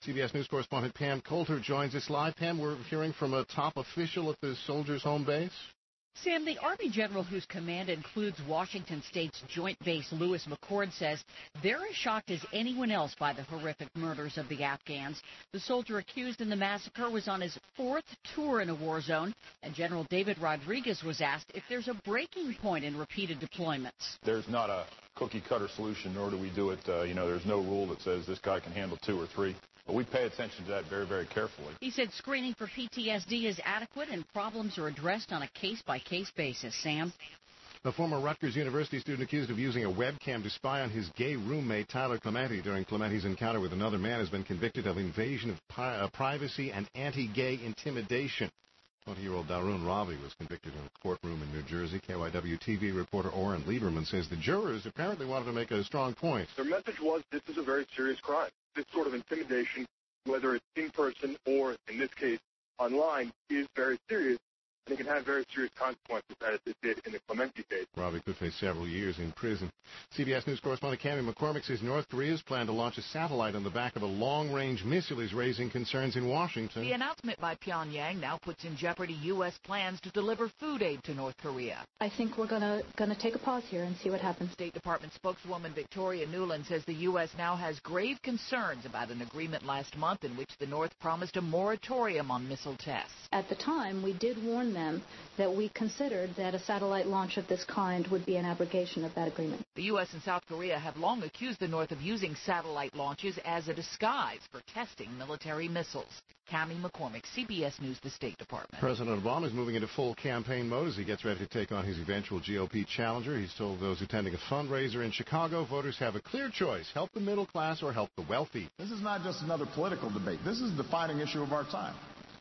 CBS News correspondent Pam Coulter joins us live. Pam, we're hearing from a top official at the soldiers' home base. Sam, the Army general whose command includes Washington State's Joint Base Lewis McChord says they're as shocked as anyone else by the horrific murders of the Afghans. The soldier accused in the massacre was on his 4th tour in a war zone, and General David Rodriguez was asked if there's a breaking point in repeated deployments. There's not a cookie-cutter solution, nor do we do it, there's no rule that says this guy can handle 2 or 3. But we pay attention to that very, very carefully. He said screening for PTSD is adequate and problems are addressed on a case-by-case basis. Sam? A former Rutgers University student accused of using a webcam to spy on his gay roommate, Tyler Clementi, during Clementi's encounter with another man has been convicted of invasion of privacy and anti-gay intimidation. 20-year-old Darun Ravi was convicted in a courtroom in New Jersey. KYW-TV reporter Oren Lieberman says the jurors apparently wanted to make a strong point. Their message was this is a very serious crime. This sort of intimidation, whether it's in person or, in this case, online, is very serious, and it can have very serious consequences, as it did in the Clementi case. Ravi could face several years in prison. CBS News correspondent Cami McCormick says North Korea's plan to launch a satellite on the back of a long-range missile is raising concerns in Washington. The announcement by Pyongyang now puts in jeopardy U.S. plans to deliver food aid to North Korea. I think we're gonna take a pause here and see what happens. State Department spokeswoman Victoria Nuland says the U.S. now has grave concerns about an agreement last month in which the North promised a moratorium on missile tests. At the time, we did warn them that we considered that a satellite launch of this kind would be an abrogation of that agreement. The U.S. and South Korea have long accused the North of using satellite launches as a disguise for testing military missiles. Cami McCormick, CBS News, the State Department. President Obama is moving into full campaign mode as he gets ready to take on his eventual GOP challenger. He's told those attending a fundraiser in Chicago, voters have a clear choice: help the middle class or help the wealthy. This is not just another political debate. This is the defining issue of our time.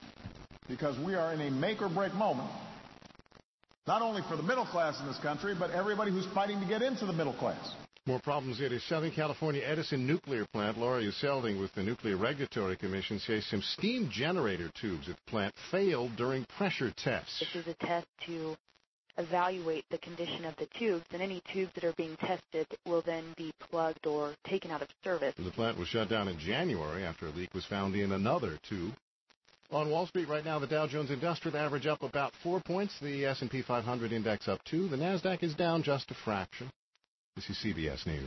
Because we are in a make-or-break moment, not only for the middle class in this country, but everybody who's fighting to get into the middle class. More problems at his Southern California Edison nuclear plant. Laura Uselding with the Nuclear Regulatory Commission says some steam generator tubes at the plant failed during pressure tests. This is a test to evaluate the condition of the tubes, and any tubes that are being tested will then be plugged or taken out of service. The plant was shut down in January after a leak was found in another tube. On Wall Street right now, the Dow Jones Industrial Average up about 4 points. The S&P 500 Index up 2. The NASDAQ is down just a fraction. This is CBS News.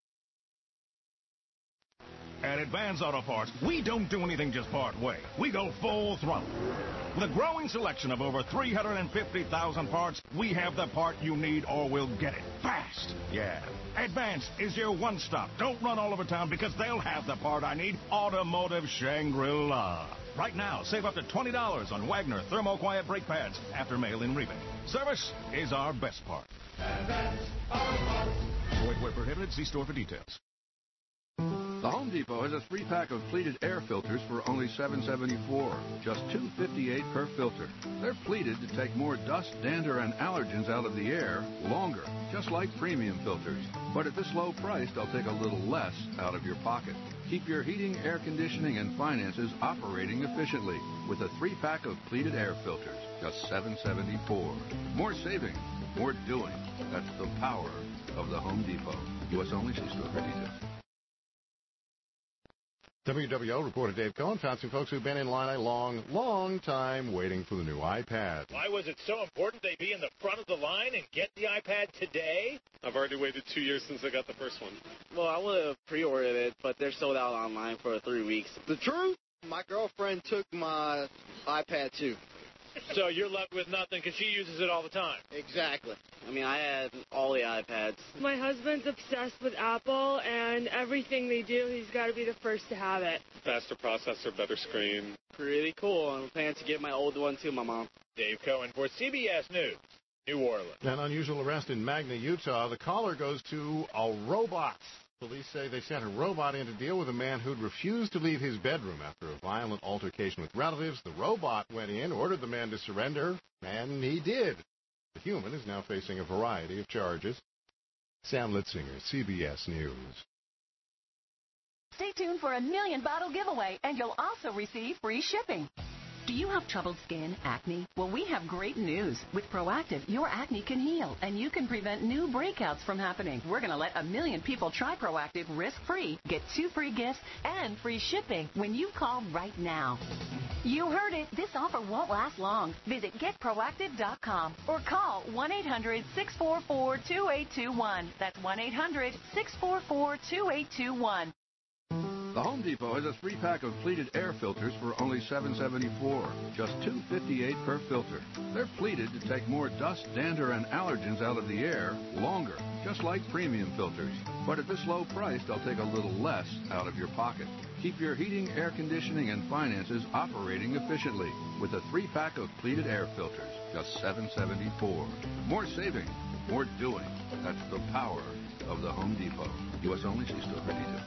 At Advance Auto Parts, we don't do anything just part way. We go full throttle. With a growing selection of over 350,000 parts, we have the part you need or we'll get it fast. Yeah. Advance is your one-stop. Don't run all over town because they'll have the part I need. Automotive Shangri-La. Right now, save up to $20 on Wagner Thermo-Quiet brake pads after mail-in rebate. Service is our best part. Advance Auto Parts. Void where prohibited. See store for details. The Home Depot has a 3-pack of pleated air filters for only $7.74, just $2.58 per filter. They're pleated to take more dust, dander, and allergens out of the air longer, just like premium filters. But at this low price, they'll take a little less out of your pocket. Keep your heating, air conditioning, and finances operating efficiently with a 3-pack of pleated air filters, just $7.74. More saving, more doing. That's the power of the Home Depot. U.S. only. See store for details. WWO reporter Dave Cohen found some folks who've been in line a long time waiting for the new iPad. Why was it so important they be in the front of the line and get the iPad today? I've already waited 2 years since I got the first one. Well, I would have pre-ordered it, but they're sold out online for 3 weeks. The truth? My girlfriend took my iPad too. So you're left with nothing because she uses it all the time. Exactly. I mean, I had all the iPads. My husband's obsessed with Apple, and everything they do, he's got to be the first to have it. Faster processor, better screen. Pretty cool. I'm planning to get my old one to my mom. Dave Cohen for CBS News, New Orleans. An unusual arrest in Magna, Utah. The caller goes to a robot. Police say they sent a robot in to deal with a man who'd refused to leave his bedroom after a violent altercation with relatives. The robot went in, ordered the man to surrender, and he did. The human is now facing a variety of charges. Sam Litzinger, CBS News. Stay tuned for a $1 million bottle giveaway, and you'll also receive free shipping. Do you have troubled skin, acne? Well, we have great news. With Proactive, your acne can heal, and you can prevent new breakouts from happening. We're going to let 1 million people try Proactive risk-free, get 2 free gifts, and free shipping when you call right now. You heard it. This offer won't last long. Visit getproactive.com or call 1-800-644-2821. That's 1-800-644-2821. The Home Depot has a 3-pack of pleated air filters for only $7.74, just $2.58 per filter. They're pleated to take more dust, dander, and allergens out of the air longer, just like premium filters. But at this low price, they'll take a little less out of your pocket. Keep your heating, air conditioning, and finances operating efficiently with a 3-pack of pleated air filters, just $7.74. More saving, more doing. That's the power of the Home Depot. U.S. only. See store for details.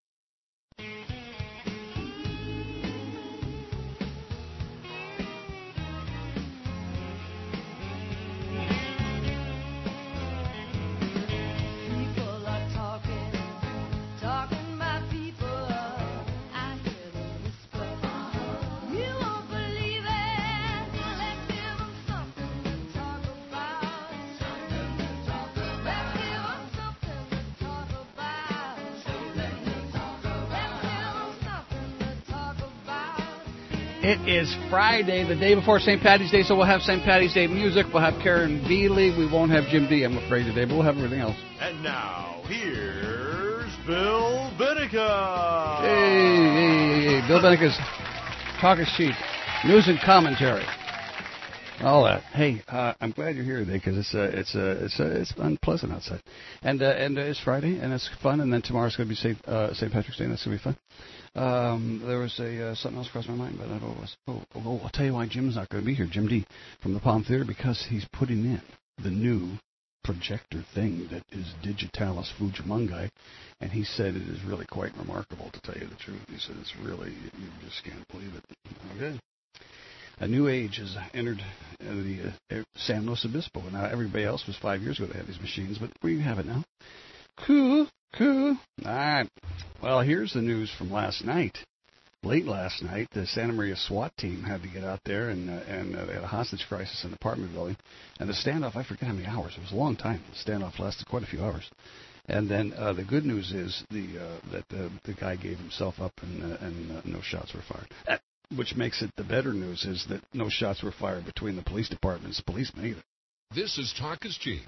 It is Friday, the day before St. Paddy's Day, so we'll have St. Paddy's Day music. We'll have Karen Bealey. We won't have Jim D, I'm afraid, today, but we'll have everything else. And now, here's Bill Benica. Hey, Bill Benica's Talk is Cheap. News and commentary. All that. Hey, I'm glad you're here today because it's unpleasant outside, and it's Friday and it's fun, and then tomorrow's going to be St. Patrick's Day, and that's going to be fun. There was something else crossed my mind, but I don't know what it was. I'll tell you why Jim's not going to be here, Jim D from the Palm Theater, because he's putting in the new projector thing that is Digitalis Fujimungai, and he said it is really quite remarkable, to tell you the truth. He said it's really, you just can't believe it. Okay. A new age has entered the San Luis Obispo. Now, everybody else was 5 years ago they had these machines, but we have it now. Cool. All right. Well, here's the news from last night. Late last night, the Santa Maria SWAT team had to get out there, and they had a hostage crisis in the apartment building. And the standoff, I forget how many hours. It was a long time. The standoff lasted quite a few hours. And then the good news is that the guy gave himself up, and no shots were fired. Which makes it the better news is that no shots were fired between the police departments, policemen either. This is Talk is Cheap.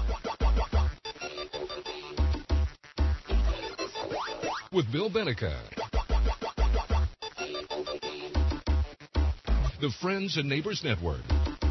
With Bill Benica. The Friends and Neighbors Network.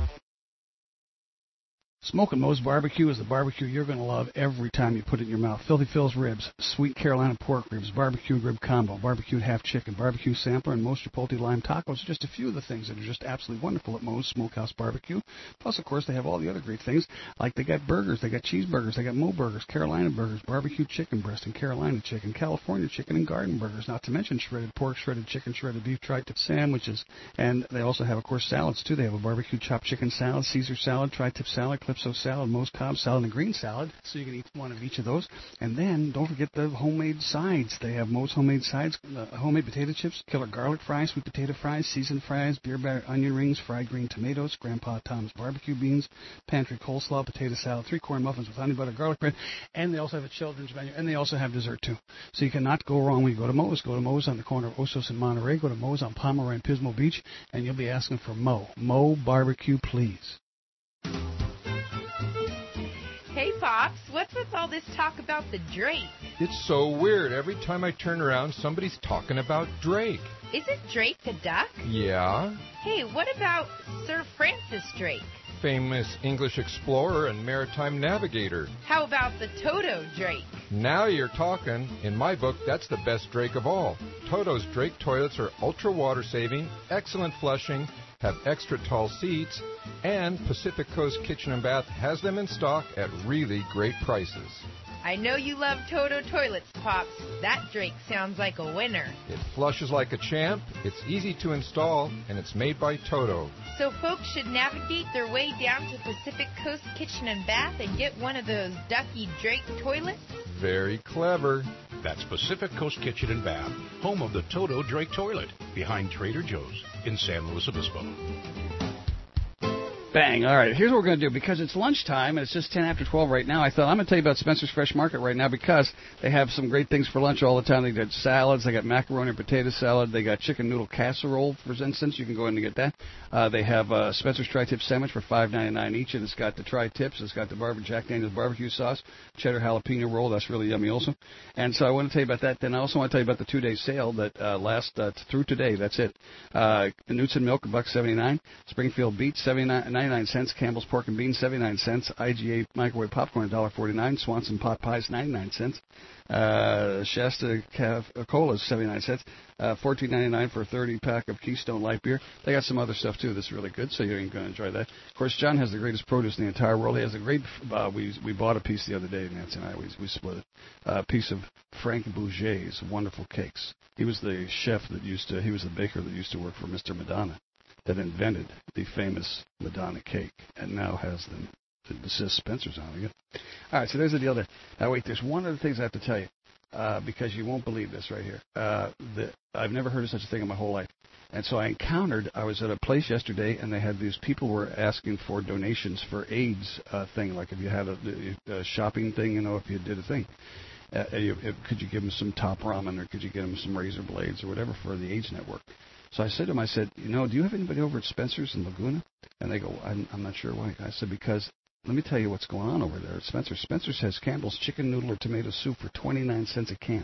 Smokin' Mo's Barbecue is the barbecue you're going to love every time you put it in your mouth. Filthy Phil's Ribs, Sweet Carolina Pork Ribs, Barbecued Rib Combo, Barbecued Half Chicken, Barbecue Sampler, and most Chipotle Lime Tacos. Just a few of the things that are just absolutely wonderful at Mo's Smokehouse Barbecue. Plus, of course, they have all the other great things, like they got burgers, they got cheeseburgers, they got Mo Burgers, Carolina Burgers, Barbecue Chicken Breast and Carolina Chicken, California Chicken and Garden Burgers, not to mention shredded pork, shredded chicken, shredded beef, tri-tip sandwiches. And they also have, of course, salads, too. They have a barbecue chopped chicken salad, Caesar salad, tri-tip salad, Calypso salad, Mo's Cobb salad, and a green salad, so you can eat one of each of those. And then don't forget the homemade sides. They have Mo's homemade sides, homemade potato chips, killer garlic fries, sweet potato fries, seasoned fries, beer batter onion rings, fried green tomatoes, Grandpa Tom's barbecue beans, pantry coleslaw, potato salad, 3-corn muffins with honey butter garlic bread, and they also have a children's menu, and they also have dessert too. So you cannot go wrong when you go to Mo's. Go to Mo's on the corner of Osos and Monterey. Go to Mo's on Pomeroy and Pismo Beach, and you'll be asking for Mo. Mo Barbecue, please. Hey, Pops, what's with all this talk about the Drake? It's so weird. Every time I turn around, somebody's talking about Drake. Isn't Drake a duck? Yeah. Hey, what about Sir Francis Drake? Famous English explorer and maritime navigator. How about the Toto Drake? Now you're talking. In my book, that's the best Drake of all. Toto's Drake toilets are ultra water saving, excellent flushing, have extra tall seats, and Pacific Coast Kitchen and Bath has them in stock at really great prices. I know you love Toto toilets, Pops. That Drake sounds like a winner. It flushes like a champ, it's easy to install, and it's made by Toto. So folks should navigate their way down to Pacific Coast Kitchen and Bath and get one of those Ducky Drake toilets? Very clever. That's Pacific Coast Kitchen and Bath, home of the Toto Drake Toilet, behind Trader Joe's in San Luis Obispo. Bang. All right, here's what we're going to do. Because it's lunchtime, and it's just 10 after 12 right now, I thought I'm going to tell you about Spencer's Fresh Market right now because they have some great things for lunch all the time. They got salads. They got macaroni and potato salad. They got chicken noodle casserole, for instance. You can go in and get that. They have Spencer's Tri-Tip sandwich for $5.99 each, and it's got the Tri-Tips. It's got the Jack Daniel's barbecue sauce, cheddar jalapeno roll. That's really yummy also. And so I want to tell you about that. Then I also want to tell you about the 2-day sale that lasts through today. That's it. Knudsen milk, $1.79. Springfield beets, 99 cents. Campbell's pork and beans, 79 cents. IGA microwave popcorn, $1.49. Swanson pot pies, 99 cents. Shasta Cola is 79 cents. $14.99 for a 30-pack of Keystone Light Beer. They got some other stuff, too, that's really good, so you're going to enjoy that. Of course, John has the greatest produce in the entire world. He has a great, we bought a piece the other day, Nancy and I, we split it, a piece of Frank Bouget's wonderful cakes. He was the chef that he was the baker that used to work for Mr. Madonna, that invented the famous Madonna cake, and now has them. It says Spencer's on it. All right, so there's the deal there. Now, wait, there's one of the things I have to tell you, because you won't believe this right here. I've never heard of such a thing in my whole life. And so I was at a place yesterday, and they had these people were asking for donations for AIDS thing, like if you had a shopping thing, if you did a thing. Could you give them some top ramen, or could you get them some razor blades, or whatever for the AIDS network? So I said to them, do you have anybody over at Spencer's in Laguna? And they go, I'm not sure why. I said, because let me tell you what's going on over there at Spencer's. Spencer's has Campbell's chicken noodle or tomato soup for 29 cents a can.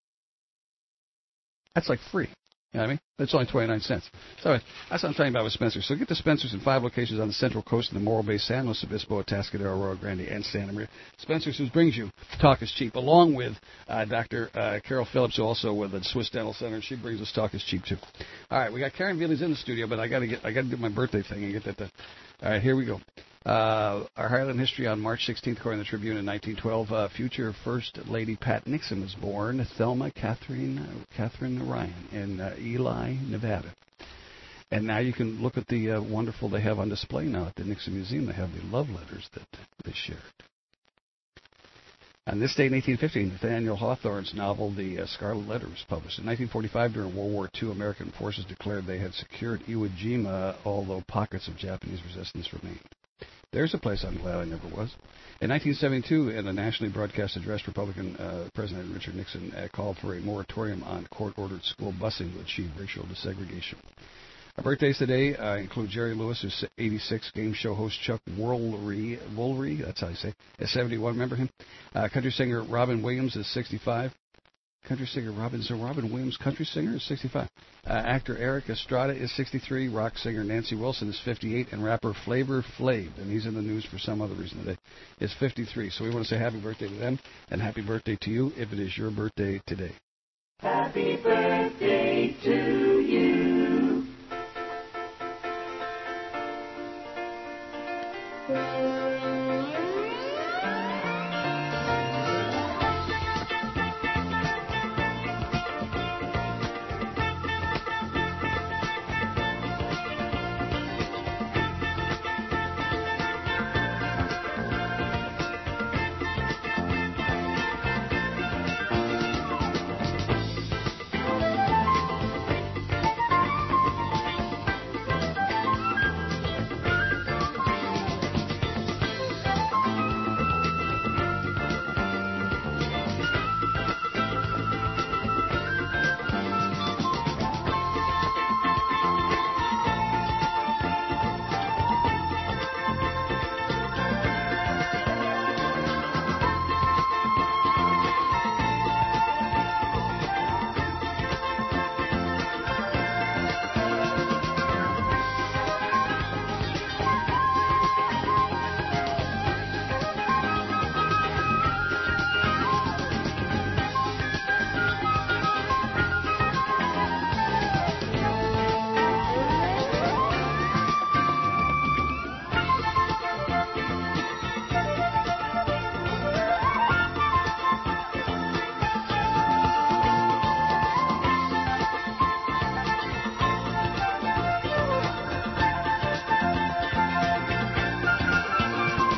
That's like free. You know what I mean? That's only 29 cents. So that's what I'm talking about with Spencer's. So get to Spencer's in 5 locations on the Central Coast in the Morro Bay, San Luis Obispo, Atascadero, Rio Grande, and Santa Maria. Spencer's, who brings you Talk is Cheap, along with Dr. Carol Phillips, who also with the Swiss Dental Center. She brings us Talk is Cheap, too. All right, we got Karen Veely's in the studio, but I got to do my birthday thing and get that done. All right, here we go. Our Highland history on March 16th, according to the Tribune, in 1912, future First Lady Pat Nixon was born. Thelma Catherine Ryan in Ely, Nevada. And now you can look at the wonderful they have on display now at the Nixon Museum. They have the love letters that they shared. On this day in 1815, Nathaniel Hawthorne's novel The Scarlet Letter was published. In 1945, during World War II, American forces declared they had secured Iwo Jima, although pockets of Japanese resistance remained. There's a place I'm glad I never was. In 1972, in a nationally broadcast address, Republican President Richard Nixon called for a moratorium on court-ordered school busing to achieve racial desegregation. Our birthdays today include Jerry Lewis, who's 86, game show host Chuck Woolery, that's how you say, is 71, remember him? Country singer Robin Williams is 65. Country singer Robin Williams, country singer, is 65. Actor Eric Estrada is 63. Rock singer Nancy Wilson is 58. And rapper Flavor Flav, and he's in the news for some other reason today, is 53. So we want to say happy birthday to them, and happy birthday to you if it is your birthday today. Happy birthday to you.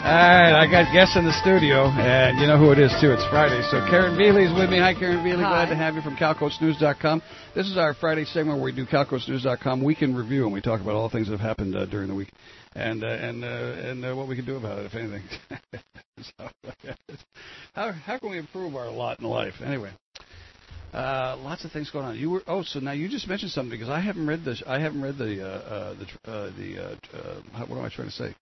right, I got guests in the studio, and you know who it is, too. It's Friday. So Karen Veely's with me. Hi, Karen Veely. Glad to have you from CalcoastNews.com. This is our Friday segment where we do CalcoastNews.com Weekend Review, and we talk about all things that have happened during the week and what we can do about it, if anything. So, how can we improve our lot in life? Anyway. Lots of things going on. So now you just mentioned something because I haven't read this. I haven't read what am I trying to say?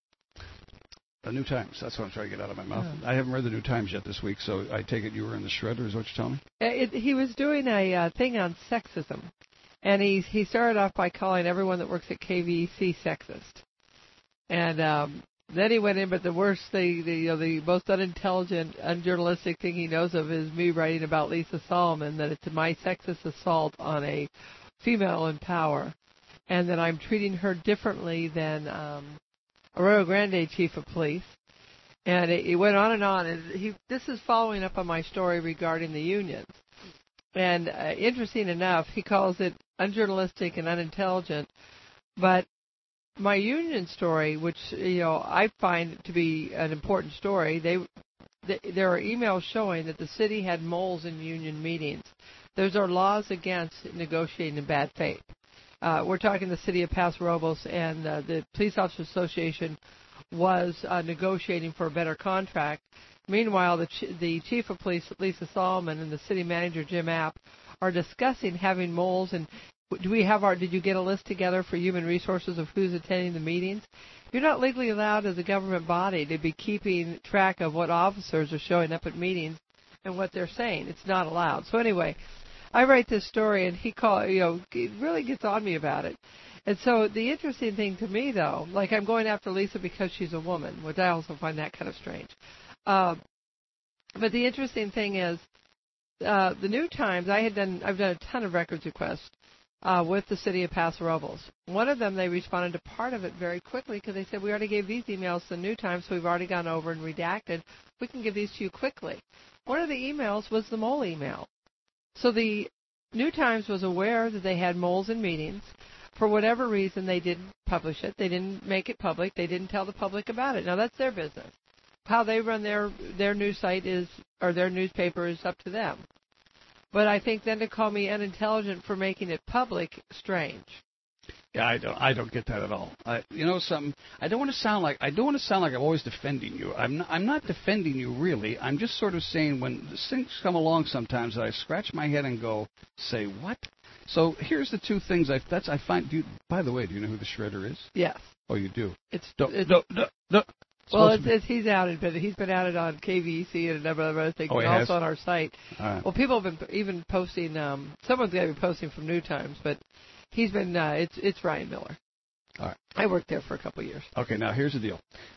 The New Times. That's what I'm trying to get out of my mouth. I haven't read the New Times yet this week, so I take it you were in the shredder, is what you're telling me? He was doing a thing on sexism, and he started off by calling everyone that works at KVEC sexist, and then he went in, but the worst thing, the most unintelligent, unjournalistic thing he knows of is me writing about Lisa Solomon, that it's my sexist assault on a female in power, and that I'm treating her differently than Arroyo Grande chief of police. And it went on and on. And this is following up on my story regarding the unions. And interesting enough, he calls it unjournalistic and unintelligent, but my union story, which I find to be an important story, there are emails showing that the city had moles in union meetings. Those are laws against negotiating in bad faith. We're talking the city of Paso Robles, and the Police Officers Association was negotiating for a better contract. Meanwhile, the chief of police, Lisa Solomon, and the city manager, Jim App, are discussing having moles. And did you get a list together for human resources of who's attending the meetings? You're not legally allowed as a government body to be keeping track of what officers are showing up at meetings and what they're saying. It's not allowed. So anyway, I write this story, and he really gets on me about it. And so the interesting thing to me, though, like I'm going after Lisa because she's a woman, which I also find that kind of strange. But the interesting thing is, the New Times, I've done a ton of records requests with the city of Paso Robles. One of them, they responded to part of it very quickly because they said, we already gave these emails to the New Times, so we've already gone over and redacted. We can give these to you quickly. One of the emails was the mole email. So the New Times was aware that they had moles in meetings. For whatever reason, they didn't publish it. They didn't make it public. They didn't tell the public about it. Now, that's their business. How they run their news site or their newspaper is up to them. But I think then to call me unintelligent for making it public, strange. Yeah, I don't get that at all. You know something? I don't want to sound like I'm always defending you. I'm not defending you really. I'm just sort of saying when things come along sometimes that I scratch my head and go, say what? So here's the two things I find. By the way, do you know who the shredder is? Yes. Oh, you do. Well, he's outed, but he's been outed on KVEC and a number of other things, and also on our site. Right. Well, people have been even posting. Someone's going to be posting from New Times, but he's been. It's Ryan Miller. All right. I worked there for a couple of years. Okay, now here's the deal.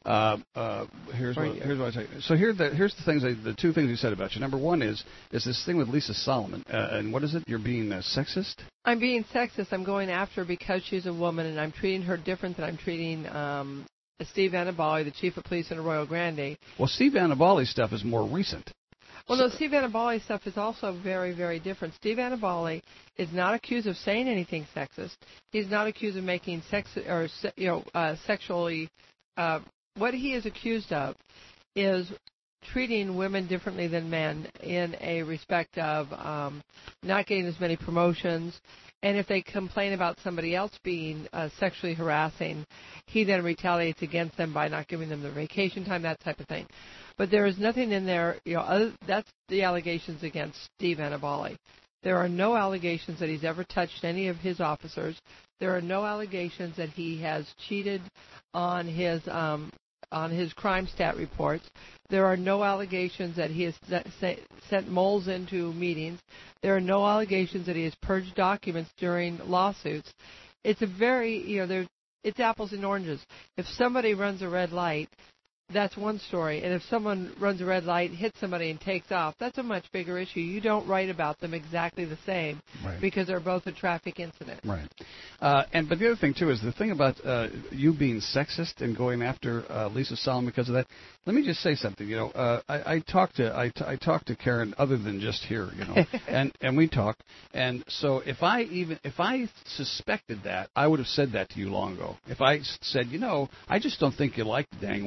Here's what I say. So here's the things. The two things he said about you. Number one is this thing with Lisa Solomon, and what is it? You're being sexist. I'm being sexist. I'm going after her because she's a woman, and I'm treating her different than I'm treating Steve Annibale, the chief of police in Arroyo Grande. Well, Steve Annibale's stuff is more recent. Well, no, Steve Annibale's stuff is also very, very different. Steve Annibale is not accused of saying anything sexist. He's not accused of making sexually. What he is accused of is treating women differently than men in a respect of not getting as many promotions. And if they complain about somebody else being sexually harassing, he then retaliates against them by not giving them the vacation time, that type of thing. But there is nothing in there, that's the allegations against Steve Annibale. There are no allegations that he's ever touched any of his officers. There are no allegations that he has cheated on his crime stat reports. There are no allegations that he has sent moles into meetings. There are no allegations that he has purged documents during lawsuits. It's a very, it's apples and oranges. If somebody runs a red light, that's one story. And if someone runs a red light, hits somebody, and takes off, that's a much bigger issue. You don't write about them exactly the same because they're both a traffic incident. Right. But the other thing, too, is the thing about you being sexist and going after Lisa Solomon because of that. Let me just say something. I talked to Karen other than just here, and we talk. And so if I suspected that, I would have said that to you long ago. If I said, I just don't think you like the dang woman, I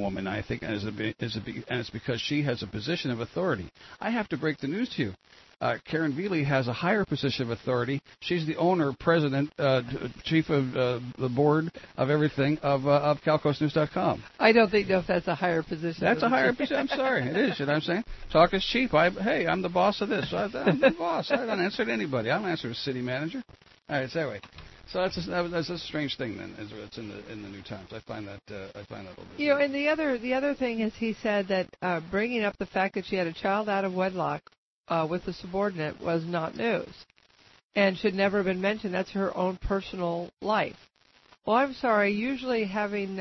think, and it's because she has a position of authority. I have to break the news to you. Karen Veely has a higher position of authority. She's the owner, president, chief of the board of everything of CalcoastNews.com. I don't think that's a higher position. That's a higher position. I'm sorry, it is. You know what I'm saying? Talk is cheap. Hey, I'm the boss of this. I'm the boss. I don't answer to anybody. I don't answer to city manager. All right, so anyway. So that's a strange thing. Then it's in the New Times. I find that a little bit. You know, and the other thing is he said that bringing up the fact that she had a child out of wedlock with a subordinate was not news and should never have been mentioned. That's her own personal life. Well, I'm sorry. Usually having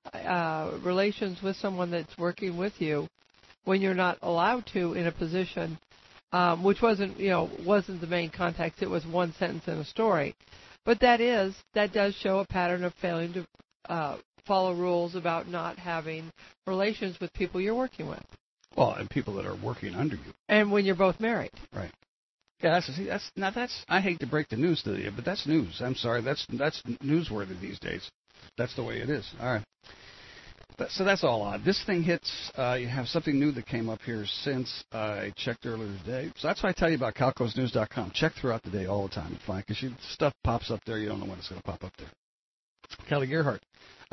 relations with someone that's working with you when you're not allowed to in a position, which wasn't the main context. It was one sentence in a story. But that does show a pattern of failing to follow rules about not having relations with people you're working with. Well, and people that are working under you. And when you're both married. Right. Yeah, that's I hate to break the news to you, but that's news. I'm sorry, that's newsworthy these days. That's the way it is. All right. So that's all odd. This thing hits, you have something new that came up here since I checked earlier today. So that's why I tell you about CalcoastNews.com. Check throughout the day all the time. It's fine, because stuff pops up there. You don't know when it's going to pop up there. Kelly Gerhardt,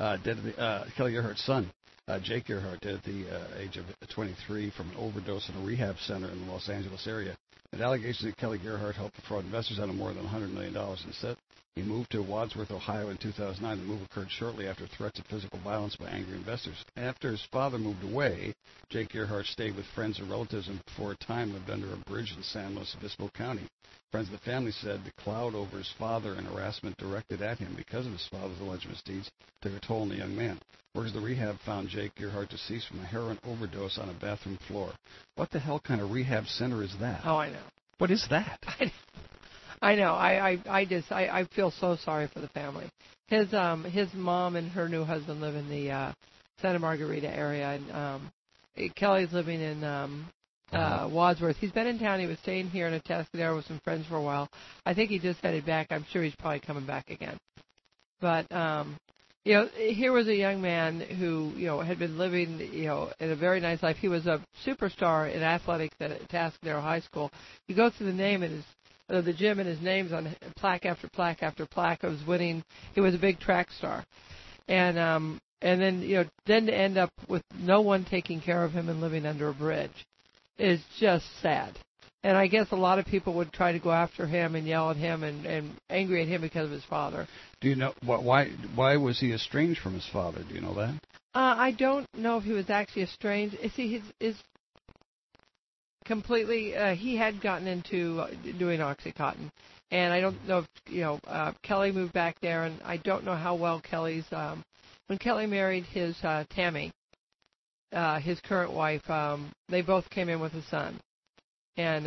Kelly Gerhardt's son, Jake Gerhardt, dead at the age of 23 from an overdose in a rehab center in the Los Angeles area. And allegations that Kelly Gerhardt helped defraud investors out of more than $100 million. Instead, he moved to Wadsworth, Ohio in 2009. The move occurred shortly after threats of physical violence by angry investors. After his father moved away, Jake Gerhardt stayed with friends and relatives and for a time lived under a bridge in San Luis Obispo County. Friends of the family said the cloud over his father and harassment directed at him because of his father's alleged misdeeds took a toll on the young man. Workers of the rehab found Jake Gerhardt deceased from a heroin overdose on a bathroom floor. What the hell kind of rehab center is that? Oh, I know. What is that? I know. I feel so sorry for the family. His mom and her new husband live in the Santa Margarita area, and Kelly's living in Wadsworth. He's been in town. He was staying here in a Atascadero with some friends for a while. I think he just headed back. I'm sure he's probably coming back again. But here was a young man who had been living in a very nice life. He was a superstar in athletics at Atascadero High School. You go through the name and the gym, and his name's on plaque after plaque after plaque. Of winning. He was a big track star, and then then to end up with no one taking care of him and living under a bridge is just sad. And I guess a lot of people would try to go after him and yell at him and angry at him because of his father. Do you know why was he estranged from his father? Do you know that? I don't know if he was actually estranged. See, his completely he had gotten into doing OxyContin, and I don't know if Kelly moved back there, and I don't know how well Kelly's when Kelly married his Tammy, his current wife, they both came in with a son. And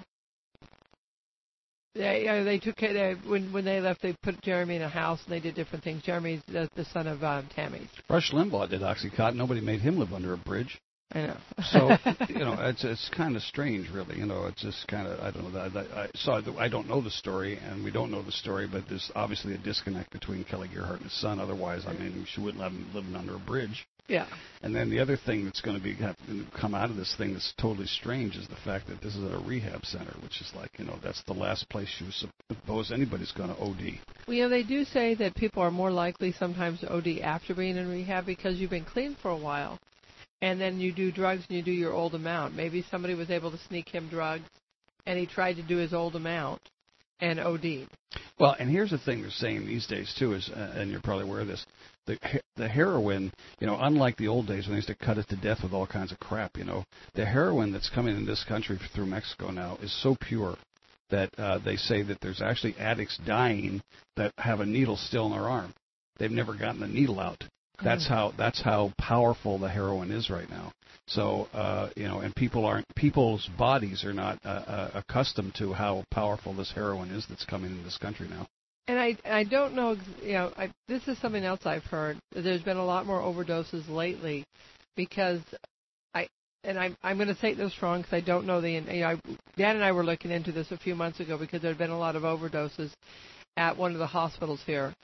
they took when they left, they put Jeremy in a house and they did different things. Jeremy's the son of Tammy's. Rush Limbaugh did OxyContin. Nobody made him live under a bridge. I know. So it's kind of strange, really. It's just kind of I don't know. I don't know the story, and we don't know the story, but there's obviously a disconnect between Kelly Gerhardt and his son. Otherwise, I mean, she wouldn't have him living under a bridge. Yeah. And then the other thing that's going to come out of this thing that's totally strange is the fact that this is at a rehab center, which is like, that's the last place you suppose anybody's going to OD. Well, they do say that people are more likely sometimes to OD after being in rehab because you've been clean for a while, and then you do drugs and you do your old amount. Maybe somebody was able to sneak him drugs, and he tried to do his old amount and OD'd. Well, and here's the thing they're saying these days, too, is, and you're probably aware of this, the heroin, unlike the old days when they used to cut it to death with all kinds of crap, the heroin that's coming in this country through Mexico now is so pure that they say that there's actually addicts dying that have a needle still in their arm. They've never gotten the needle out. That's how powerful the heroin is right now. So, and people's bodies are not accustomed to how powerful this heroin is that's coming in this country now. And I don't know, this is something else I've heard. There's been a lot more overdoses lately because I'm going to say this wrong because I don't know Dan and I were looking into this a few months ago because there had been a lot of overdoses at one of the hospitals here.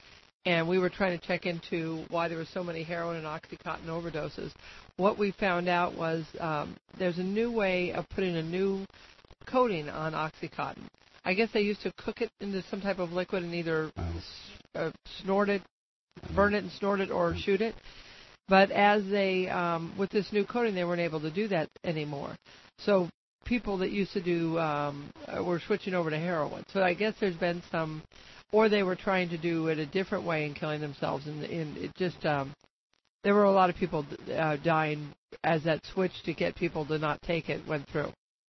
and we were trying to check into why there were so many heroin and OxyContin overdoses. What we found out was there's a new way of putting a new coating on OxyContin. I guess they used to cook it into some type of liquid and either snort it, burn it and snort it, or shoot it. But as they, with this new coating, they weren't able to do that anymore. So people that used to do were switching over to heroin. So I guess there's been some, or they were trying to do it a different way and killing themselves. And it just, there were a lot of people dying as that switch to get people to not take it went through.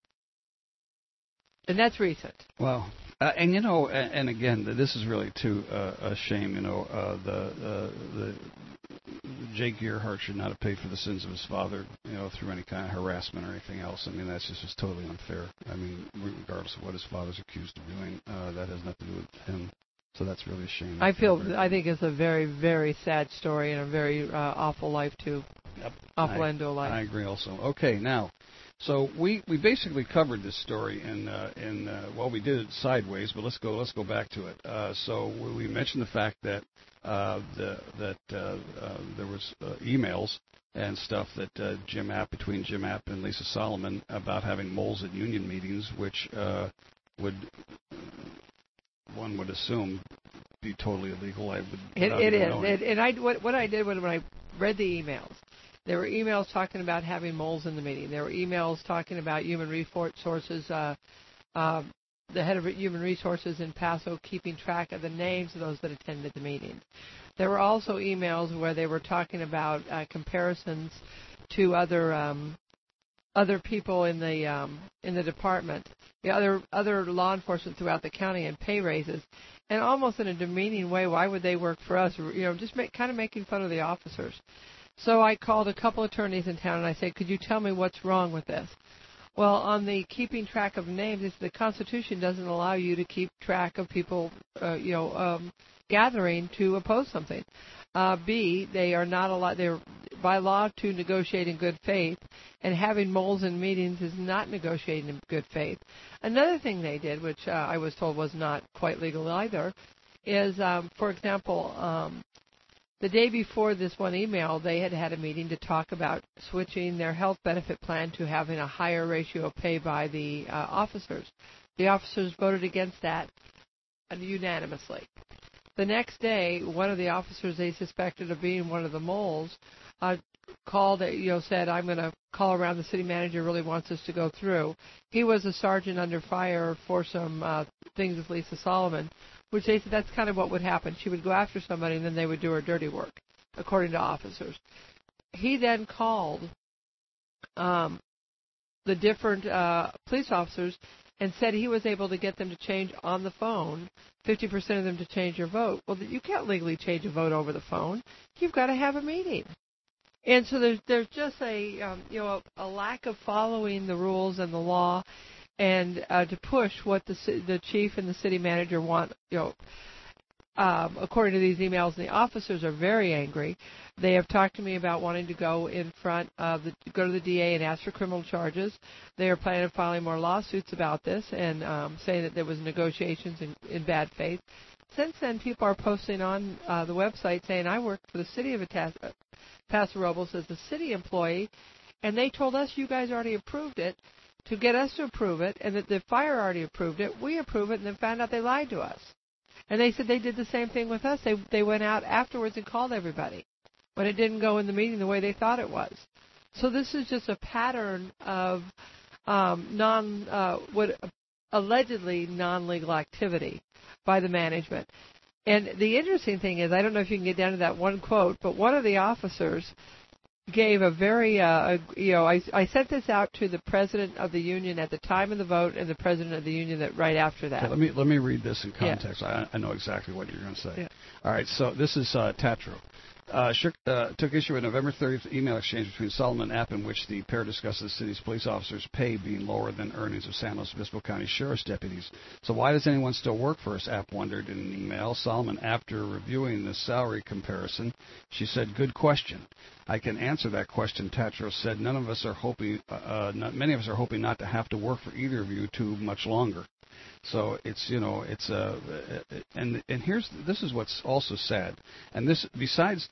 And that's recent. Well, and and again, this is really too a shame. The Jake Gearhart should not have paid for the sins of his father, through any kind of harassment or anything else. I mean, that's just totally unfair. I mean, regardless of what his father's accused of doing, that has nothing to do with him. So that's really a shame. I think it's a very, very sad story and a very awful life too. Yep. Awful end to a life. I agree also. Okay, now, so we basically covered this story in we did it sideways, but let's go back to it. So we mentioned the fact that there was emails and stuff that between Jim App and Lisa Solomon about having moles at union meetings, which one would assume be totally illegal. It is. What I did when I read the emails, there were emails talking about having moles in the meeting. There were emails talking about human resources, the head of human resources in Paso keeping track of the names of those that attended the meetings. There were also emails where they were talking about comparisons to other people in the department, the other law enforcement throughout the county, and pay raises, and almost in a demeaning way. Why would they work for us? Just kind of making fun of the officers. So I called a couple attorneys in town and I said, could you tell me what's wrong with this? Well, on the keeping track of names, the Constitution doesn't allow you to keep track of people, gathering to oppose something. B, they are not allowed. They're by law to negotiate in good faith, and having moles in meetings is not negotiating in good faith. Another thing they did, which I was told was not quite legal either, is, for example, the day before this one email, they had a meeting to talk about switching their health benefit plan to having a higher ratio of pay by the officers. The officers voted against that unanimously. The next day, one of the officers they suspected of being one of the moles called, said, I'm going to call around. The city manager really wants us to go through. He was a sergeant under fire for some things with Lisa Solomon, which they said that's kind of what would happen. She would go after somebody, and then they would do her dirty work, according to officers. He then called the different police officers and said he was able to get them to change on the phone, 50% of them to change their vote. Well, you can't legally change a vote over the phone. You've got to have a meeting. And so there's just a lack of following the rules and the law, and to push what the chief and the city manager want. According to these emails, the officers are very angry. They have talked to me about wanting to go in front of go to the DA and ask for criminal charges. They are planning on filing more lawsuits about this and saying that there was negotiations in bad faith. Since then, people are posting on the website saying, I work for the city of Paso Robles as a city employee, and they told us you guys already approved it to get us to approve it, and that the fire already approved it. We approve it, and then found out they lied to us. And they said they did the same thing with us. They went out afterwards and called everybody when it didn't go in the meeting the way they thought it was. So this is just a pattern of allegedly non-legal activity by the management. And the interesting thing is, I don't know if you can get down to that one quote, but one of the officers gave a very, I sent this out to the president of the union at the time of the vote and the president of the union right after that. Okay, let me read this in context. Yeah. I know exactly what you're going to say. Yeah. All right, so this is Tatro. Took issue with November 30th email exchange between Solomon and App in which the pair discussed the city's police officers' pay being lower than earnings of San Luis Obispo County Sheriff's deputies. So why does anyone still work for us? App wondered in an email. Solomon, after reviewing the salary comparison, she said, good question. I can answer that question, Tatro said. Many of us are hoping not to have to work for either of you too much longer. So it's and this is what's also sad, and this besides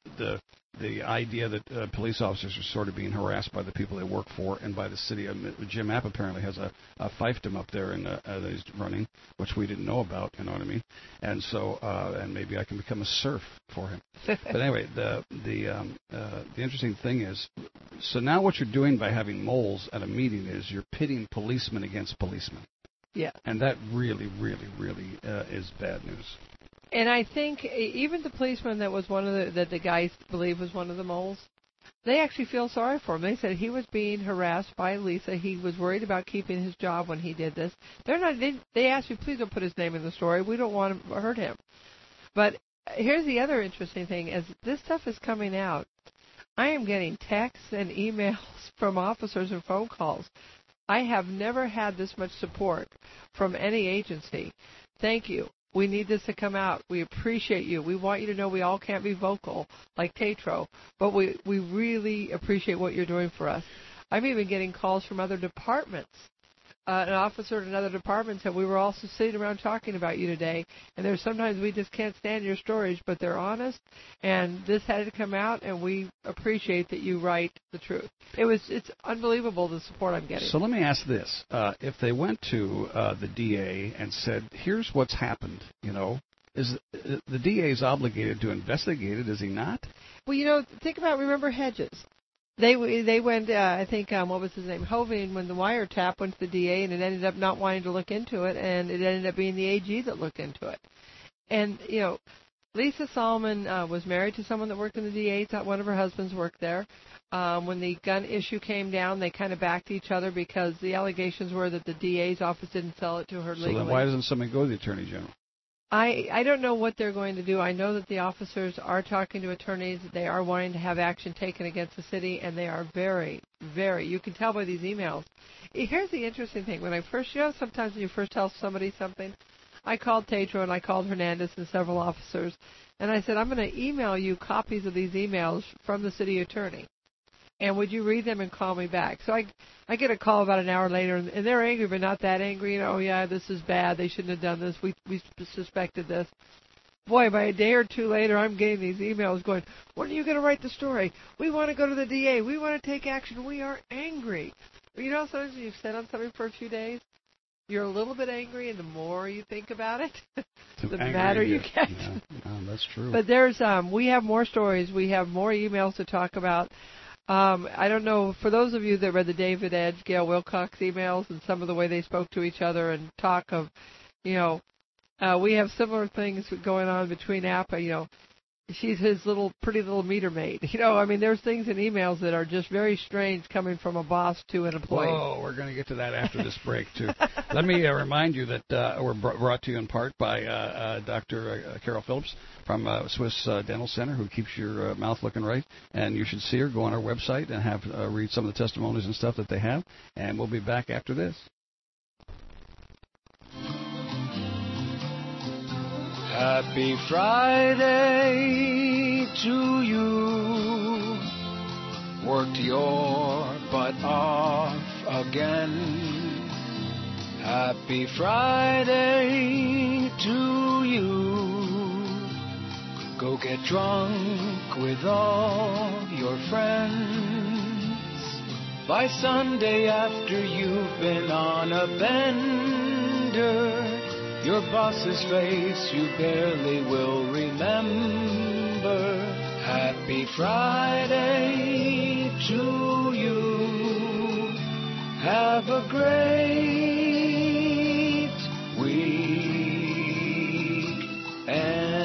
the idea that police officers are sort of being harassed by the people they work for and by the city. Jim App apparently has a fiefdom up there that he's running, which we didn't know about. You know what I mean? And so, and maybe I can become a serf for him. But anyway, the interesting thing is, so now what you're doing by having moles at a meeting is you're pitting policemen against policemen. Yeah. And that really, really, really is bad news. And I think even the policeman that was that the guys believe was one of the moles, they actually feel sorry for him. They said he was being harassed by Lisa. He was worried about keeping his job when he did this. They asked me, please don't put his name in the story. We don't want to hurt him. But here's the other interesting thing. As this stuff is coming out, I am getting texts and emails from officers and phone calls. I have never had this much support from any agency. Thank you. We need this to come out. We appreciate you. We want you to know we all can't be vocal like Tetro, but we really appreciate what you're doing for us. I'm even getting calls from other departments. An officer in another department said, we were also sitting around talking about you today, and there's sometimes we just can't stand your stories, but they're honest, and this had to come out, and we appreciate that you write the truth. It's unbelievable the support I'm getting. So let me ask this. If they went to the DA and said, here's what's happened, is the DA is obligated to investigate it, is he not? Well, think about, remember Hedges. They went, I think, what was his name, Hovind, when the wiretap went to the DA, and it ended up not wanting to look into it, and it ended up being the AG that looked into it. And, Lisa Solomon was married to someone that worked in the DA. Thought one of her husbands worked there. When the gun issue came down, they kind of backed each other because the allegations were that the DA's office didn't sell it to her legally. So then why doesn't somebody go to the Attorney General? I don't know what they're going to do. I know that the officers are talking to attorneys. They are wanting to have action taken against the city, and they are very, very, you can tell by these emails. Here's the interesting thing. When I first, sometimes when you first tell somebody something, I called Tetro and I called Hernandez and several officers, and I said, I'm going to email you copies of these emails from the city attorney. And would you read them and call me back? So I get a call about an hour later, and they're angry, but not that angry. Oh, yeah, this is bad. They shouldn't have done this. We suspected this. Boy, by a day or two later, I'm getting these emails going, when are you going to write the story? We want to go to the DA. We want to take action. We are angry. Sometimes you've said on something for a few days, you're a little bit angry, and the more you think about it, the madder you get. Yeah, that's true. But we have more stories. We have more emails to talk about. I don't know, for those of you that read the David Edge, Gail Wilcox emails and some of the way they spoke to each other and talk of, we have similar things going on between APA, she's his pretty little meter maid. There's things in emails that are just very strange coming from a boss to an employee. Oh, we're going to get to that after this break, too. Let me remind you that we're brought to you in part by Dr. Carol Phillips from Swiss Dental Center, who keeps your mouth looking right. And you should see her. Go on our website and read some of the testimonies and stuff that they have. And we'll be back after this. Happy Friday to you. Worked your butt off again. Happy Friday to you. Go get drunk with all your friends. By Sunday after you've been on a bender, your boss's face you barely will remember. Happy Friday to you. Have a great weekend.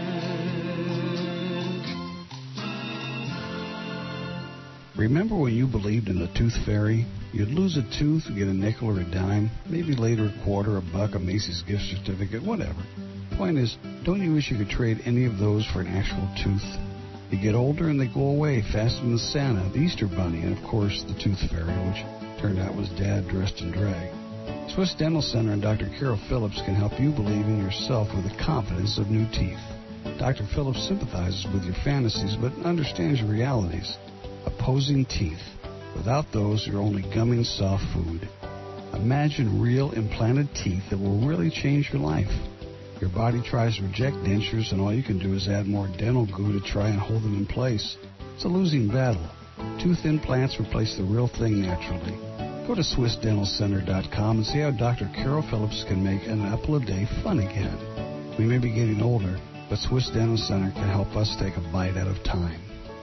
Remember when you believed in the tooth fairy? You'd lose a tooth, get a nickel or a dime, maybe later a quarter, a buck, a Macy's gift certificate, whatever. Point is, don't you wish you could trade any of those for an actual tooth? You get older and they go away faster than Santa, the Easter Bunny, and of course the tooth fairy, which turned out was Dad dressed in drag. Swiss Dental Center and Dr. Carol Phillips can help you believe in yourself with the confidence of new teeth. Dr. Phillips sympathizes with your fantasies but understands your realities. Opposing teeth. Without those, you're only gumming soft food. Imagine real implanted teeth that will really change your life. Your body tries to reject dentures, and all you can do is add more dental goo to try and hold them in place. It's a losing battle. Tooth implants replace the real thing naturally. Go to SwissDentalCenter.com and see how Dr. Carol Phillips can make an apple a day fun again. We may be getting older, but Swiss Dental Center can help us take a bite at a time.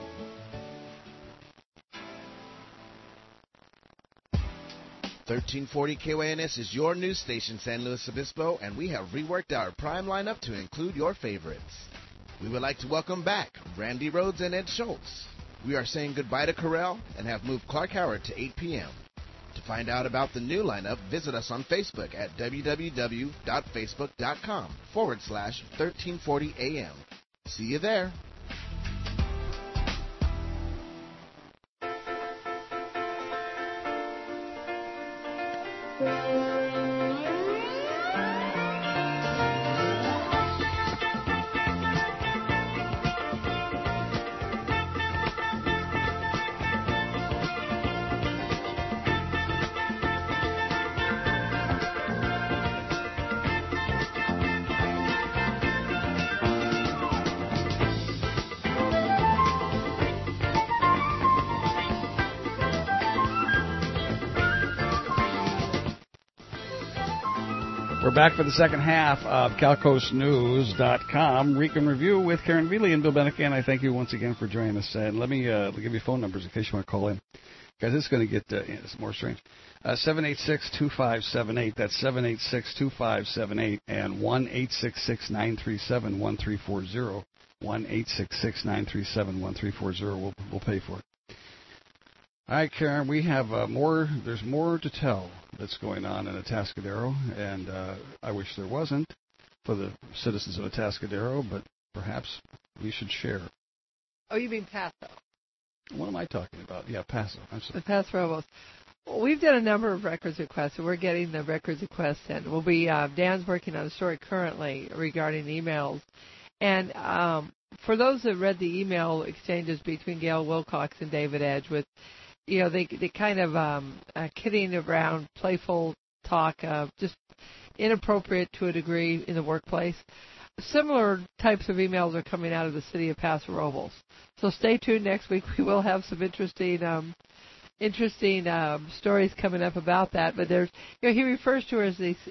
.1340 KYNS is your news station, San Luis Obispo, and we have reworked our prime lineup to include your favorites. We would like to welcome back Randy Rhodes and Ed Schultz. We are saying goodbye to Carell and have moved Clark Howard to 8 p.m. To find out about the new lineup, visit us on Facebook at www.facebook.com/1340am. See you there. We're back for the second half of CalcoastNews.com. Recon Review with Karen Veely and Bill Benek, and I thank you once again for joining us. And let me give you phone numbers in case you want to call in, because it's going to get it's more strange. 786-2578. That's 786-2578, and 1-866-937-1340. 1-866-937-1340. We'll pay for it. All right, Karen, we have more. There's more to tell that's going on in Atascadero, and I wish there wasn't for the citizens of Atascadero, but perhaps we should share. Oh, you mean Paso? What am I talking about? Yeah, Paso. The Paso Robles. Well, we've done a number of records requests, and we're getting the records requests in. We'll be Dan's working on a story currently regarding emails, and for those that read the email exchanges between Gail Wilcox and David Edge with. You know, they kind of kidding around, playful talk, just inappropriate to a degree in the workplace. Similar types of emails are coming out of the city of Paso Robles. So stay tuned next week. We will have some interesting stories coming up about that. But there's, he refers to her as these,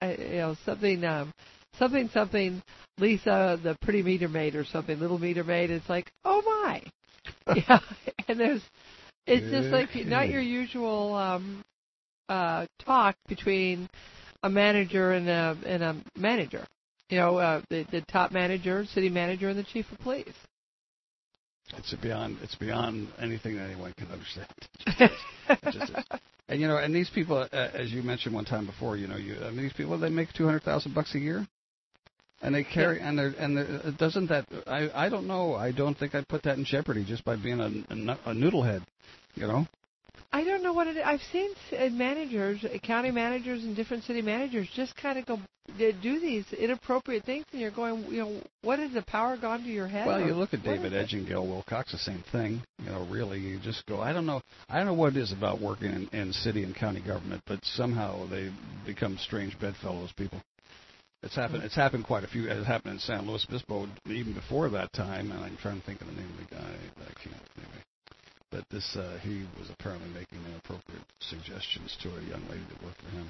something, Lisa, the pretty meter maid or something, little meter maid. It's like, oh my, yeah, and there's. It's just like not your usual talk between a manager and a manager. The top manager, city manager, and the chief of police. It's beyond anything that anyone can understand. It just is. And and these people, as you mentioned one time before, these people, they make $200,000 a year. And they carry, and doesn't that? I don't know. I don't think I'd put that in jeopardy just by being a noodlehead, I don't know what it is. I've seen managers, county managers, and different city managers just kind of do these inappropriate things, and you're going, what has the power gone to your head? Well, you look at David Edge and Gail Wilcox, the same thing. Really, you just go, I don't know what it is about working in city and county government, but somehow they become strange bedfellows people. It's happened quite a few. It happened in San Luis Obispo even before that time, and I'm trying to think of the name of the guy, but I can't anyway. But he was apparently making inappropriate suggestions to a young lady that worked for him.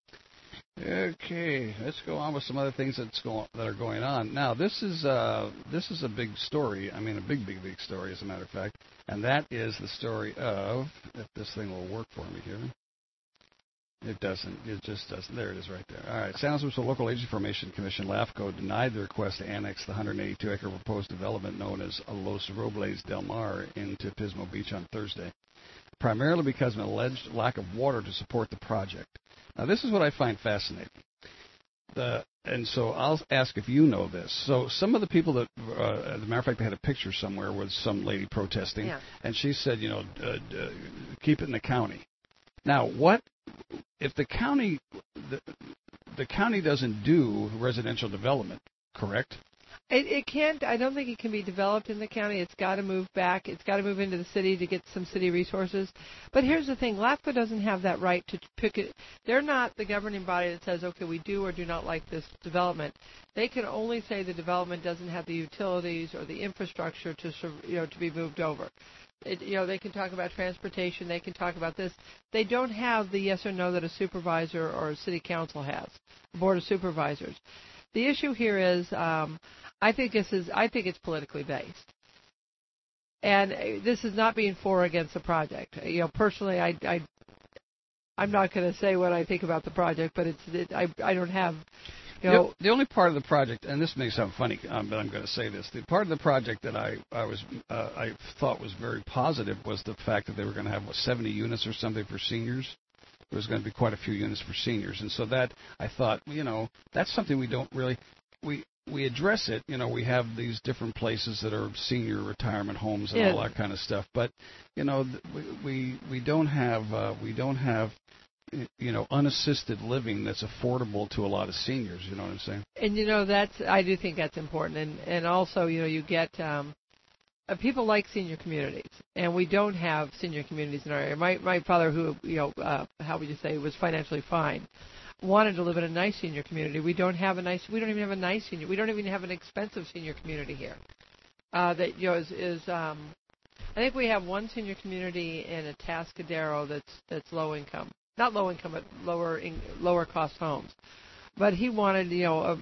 Okay, let's go on with some other things that are going on. Now, this is a big story. I mean, a big story, as a matter of fact, and that is the story of, if this thing will work for me here. It doesn't. It just doesn't. There it is right there. All right. San Luis Obispo Local Agency Formation Commission, LAFCO, denied the request to annex the 182-acre proposed development known as Los Robles del Mar into Pismo Beach on Thursday, primarily because of an alleged lack of water to support the project. Now, this is what I find fascinating. And so I'll ask if you know this. So some of the people that, as a matter of fact, they had a picture somewhere with some lady protesting, and she said, keep it in the county. Now, what if the county doesn't do residential development, correct? It can't. I don't think it can be developed in the county. It's got to move back. It's got to move into the city to get some city resources. But here's the thing: LAFCO doesn't have that right to pick it. They're not the governing body that says, okay, we do or do not like this development. They can only say the development doesn't have the utilities or the infrastructure to be moved over. They can talk about transportation. They can talk about this. They don't have the yes or no that a supervisor or a city council has, a board of supervisors. The issue here is, I think it's politically based, and this is not being for or against the project. Personally, I'm not going to say what I think about the project, but I don't have. The only part of the project, and this may sound funny, but I'm going to say this: the part of the project that I thought was very positive was the fact that they were going to have 70 units or something for seniors. There was going to be quite a few units for seniors, and so that I thought, that's something we don't really we address it. We have these different places that are senior retirement homes and all that kind of stuff, but we don't have unassisted living that's affordable to a lot of seniors. You know what I'm saying? And I do think that's important, and also you get. People like senior communities, and we don't have senior communities in our area. My father, who how would you say, was financially fine, wanted to live in a nice senior community. We don't even have a nice senior. We don't even have an expensive senior community here. I think we have one senior community in Atascadero that's low income, not low income, but lower cost homes. But he wanted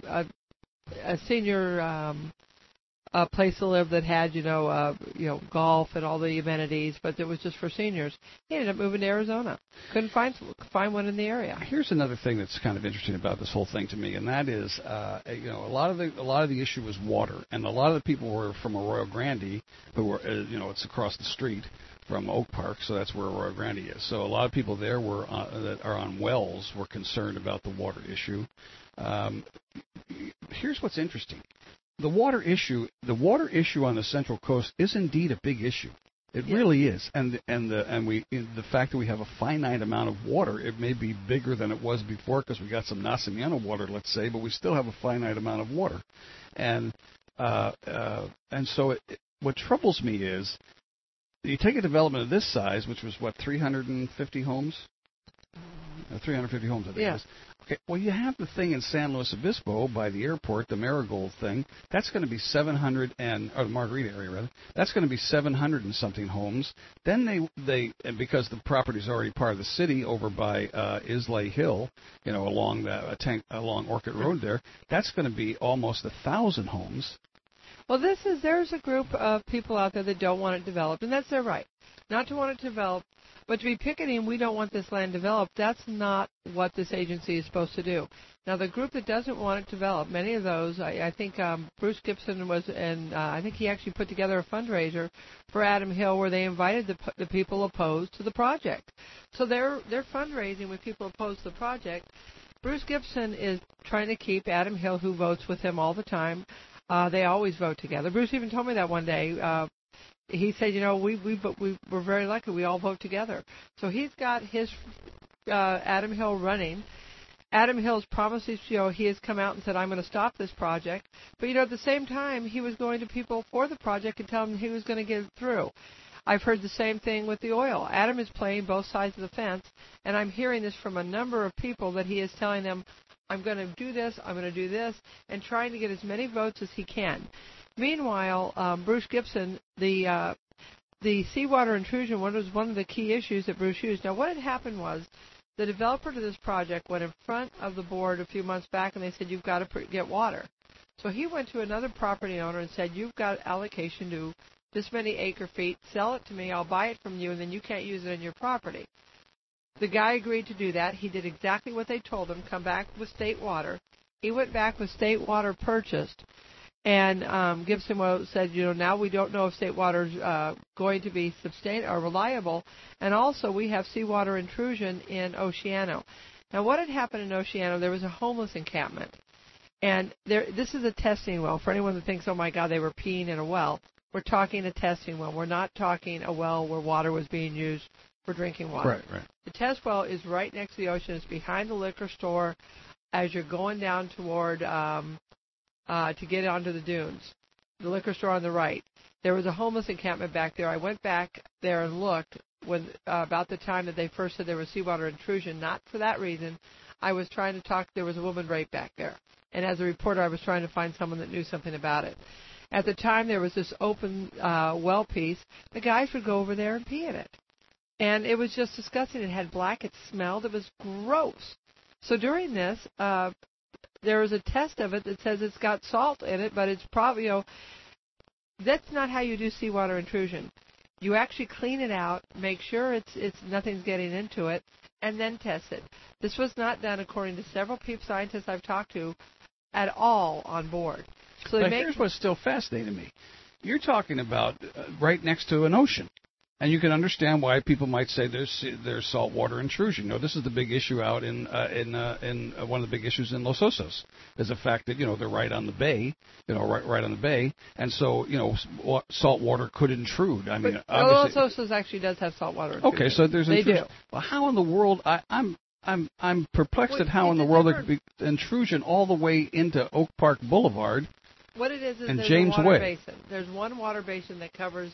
a senior. A place to live that had, golf and all the amenities, but it was just for seniors. He ended up moving to Arizona. Couldn't find one in the area. Here's another thing that's kind of interesting about this whole thing to me, and that is, a lot of the issue was water, and a lot of the people were from Arroyo Grande, who were, it's across the street from Oak Park, so that's where Arroyo Grande is. So a lot of people there that are on wells were concerned about the water issue. Here's what's interesting. The water issue on the Central Coast is indeed a big issue. It really is, and the fact that we have a finite amount of water, it may be bigger than it was before because we got some Nacimiento water, let's say, but we still have a finite amount of water, and so what troubles me is you take a development of this size, which was 350 homes. 350 homes, I think it was. Okay, well, you have the thing in San Luis Obispo by the airport, the Marigold thing. That's going to be 700 or the Margarita area rather. That's going to be 700 and something homes. Then they because the property is already part of the city over by Islay Hill, along along Orchid Road there. That's going to be almost 1,000 homes. Well, there's a group of people out there that don't want it developed, and that's their right, not to want it developed. But to be picketing, we don't want this land developed, that's not what this agency is supposed to do. Now, the group that doesn't want it developed, many of those, I think Bruce Gibson was, and I think he actually put together a fundraiser for Adam Hill where they invited the people opposed to the project. So they're fundraising with people opposed to the project. Bruce Gibson is trying to keep Adam Hill, who votes with him all the time. They always vote together. Bruce even told me that one day. He said, we're very lucky. We all vote together. So he's got his Adam Hill running. Adam Hill's promises, he has come out and said, I'm going to stop this project. But, at the same time, he was going to people for the project and tell them he was going to get it through. I've heard the same thing with the oil. Adam is playing both sides of the fence, and I'm hearing this from a number of people that he is telling them, I'm going to do this, I'm going to do this, and trying to get as many votes as he can. Meanwhile, Bruce Gibson, the seawater intrusion was one of the key issues that Bruce used. Now, what had happened was the developer to this project went in front of the board a few months back, and they said, you've got to get water. So he went to another property owner and said, you've got allocation to this many acre feet. Sell it to me. I'll buy it from you, and then you can't use it on your property. The guy agreed to do that. He did exactly what they told him, come back with state water. He went back with state water purchased. And Gibson said, now we don't know if state water is going to be sustainable or reliable. And also we have seawater intrusion in Oceano. Now, what had happened in Oceano, there was a homeless encampment. And this is a testing well. For anyone that thinks, oh, my God, they were peeing in a well, we're talking a testing well. We're not talking a well where water was being used for drinking water. Right. The test well is right next to the ocean. It's behind the liquor store as you're going down toward to get onto the dunes. The liquor store on the right. There was a homeless encampment back there. I went back there and looked when about the time that they first said there was seawater intrusion. Not for that reason. I was trying to talk. There was a woman raped back there. And as a reporter, I was trying to find someone that knew something about it. At the time, there was this open well piece. The guys would go over there and pee in it. And it was just disgusting. It had black. It smelled. It was gross. So during this, there was a test of it that says it's got salt in it, but it's probably, that's not how you do seawater intrusion. You actually clean it out, make sure it's nothing's getting into it, and then test it. This was not done, according to several scientists I've talked to, at all on board. So but here's what's still fascinating me. You're talking about right next to an ocean. And you can understand why people might say there's saltwater intrusion. This is the big issue out in one of the big issues in Los Osos is the fact that they're right on the bay, right on the bay, and so salt water could intrude. I mean, Los Osos actually does have saltwater intrusion. Okay, so there's they intrusion. do. Well, how in the world? I'm perplexed at how in the world there could be intrusion all the way into Oak Park Boulevard. What it is and there's James a water Way. basin. There's one water basin that covers.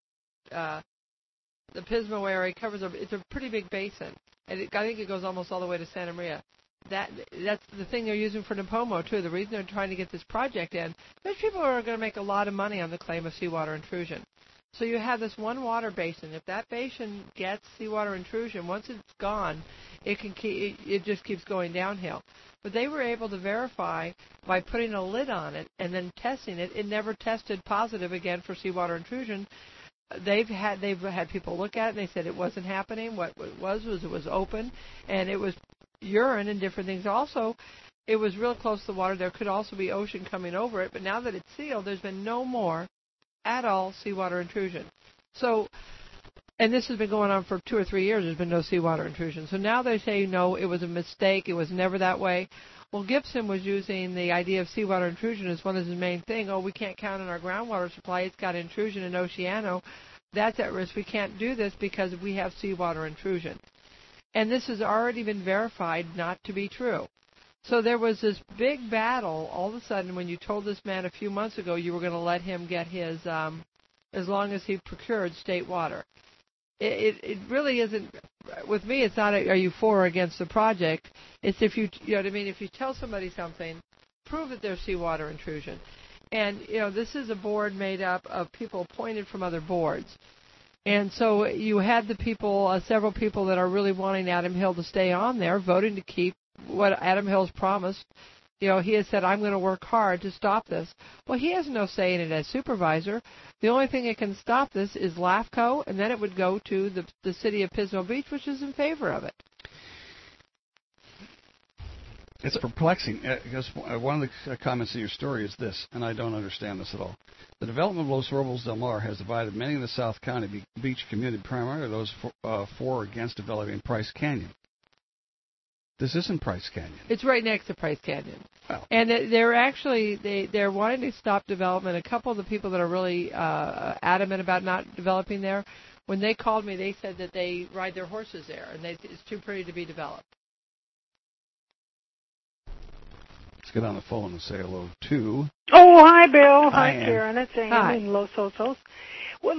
The Pismo area covers it's a pretty big basin, and I think it goes almost all the way to Santa Maria. That's the thing they're using for Nipomo too. The reason they're trying to get this project in, there's people who are going to make a lot of money on the claim of seawater intrusion. So you have this one water basin. If that basin gets seawater intrusion, once it's gone, it just keeps going downhill. But they were able to verify by putting a lid on it and then testing it. It never tested positive again for seawater intrusion. They've had people look at it, and they said it wasn't happening. What it was it was open, and it was urine and different things. Also, it was real close to the water. There could also be ocean coming over it, but now that it's sealed, there's been no more at all seawater intrusion. So, and this has been going on for 2 or 3 years. There's been no seawater intrusion. So now they say, no, it was a mistake. It was never that way. Well, Gibson was using the idea of seawater intrusion as one of his main thing. We can't count on our groundwater supply. It's got intrusion in Oceano. That's at risk. We can't do this because we have seawater intrusion. And this has already been verified not to be true. So there was this big battle all of a sudden when you told this man a few months ago you were going to let him get his, as long as he procured state water. It really isn't, with me, it's not are you for or against the project. It's if you know what I mean, if you tell somebody something, prove that there's seawater intrusion. And, this is a board made up of people appointed from other boards. And so you had the people, several people that are really wanting Adam Hill to stay on there, voting to keep what Adam Hill's promised. He has said, I'm going to work hard to stop this. Well, he has no say in it as supervisor. The only thing that can stop this is LAFCO, and then it would go to the city of Pismo Beach, which is in favor of it. It's perplexing, because one of the comments in your story is this, and I don't understand this at all. The development of Los Robles del Mar has divided many of the South County beach community, primarily those for or against developing Price Canyon. This isn't Price Canyon. It's right next to Price Canyon. Oh. And they're wanting to stop development. A couple of the people that are really adamant about not developing there, when they called me, they said that they ride their horses there, and it's too pretty to be developed. Let's get on the phone and say hello to... Oh, hi, Bill. Hi, Ann. Karen. It's Ann in Los Osos. Well,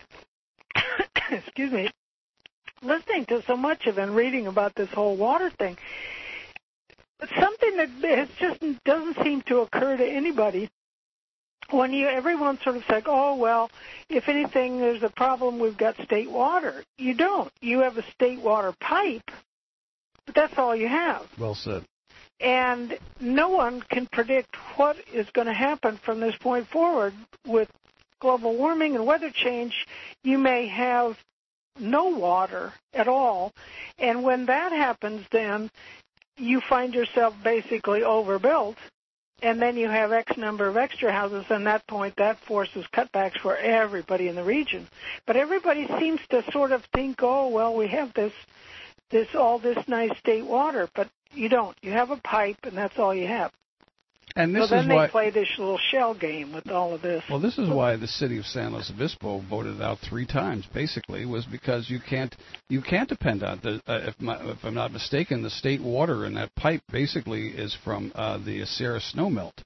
listening to so much of and reading about this whole water thing, something that just doesn't seem to occur to anybody. When everyone sort of said, oh, well, if anything, there's a problem, we've got state water. You don't. You have a state water pipe, but that's all you have. Well said. And no one can predict what is going to happen from this point forward. With global warming and weather change, you may have no water at all. And when that happens, then you find yourself basically overbuilt. And then you have X number of extra houses, and at that point, that forces cutbacks for everybody in the region. But everybody seems to sort of think, oh, well, we have all this nice state water, but you don't. You have a pipe, and that's all you have. And this so then is why they play this little shell game with all of this. Well, this is why the city of San Luis Obispo voted it out 3 times. Basically, was because you can't depend on if I'm not mistaken, the state water in that pipe basically is from the Sierra snowmelt,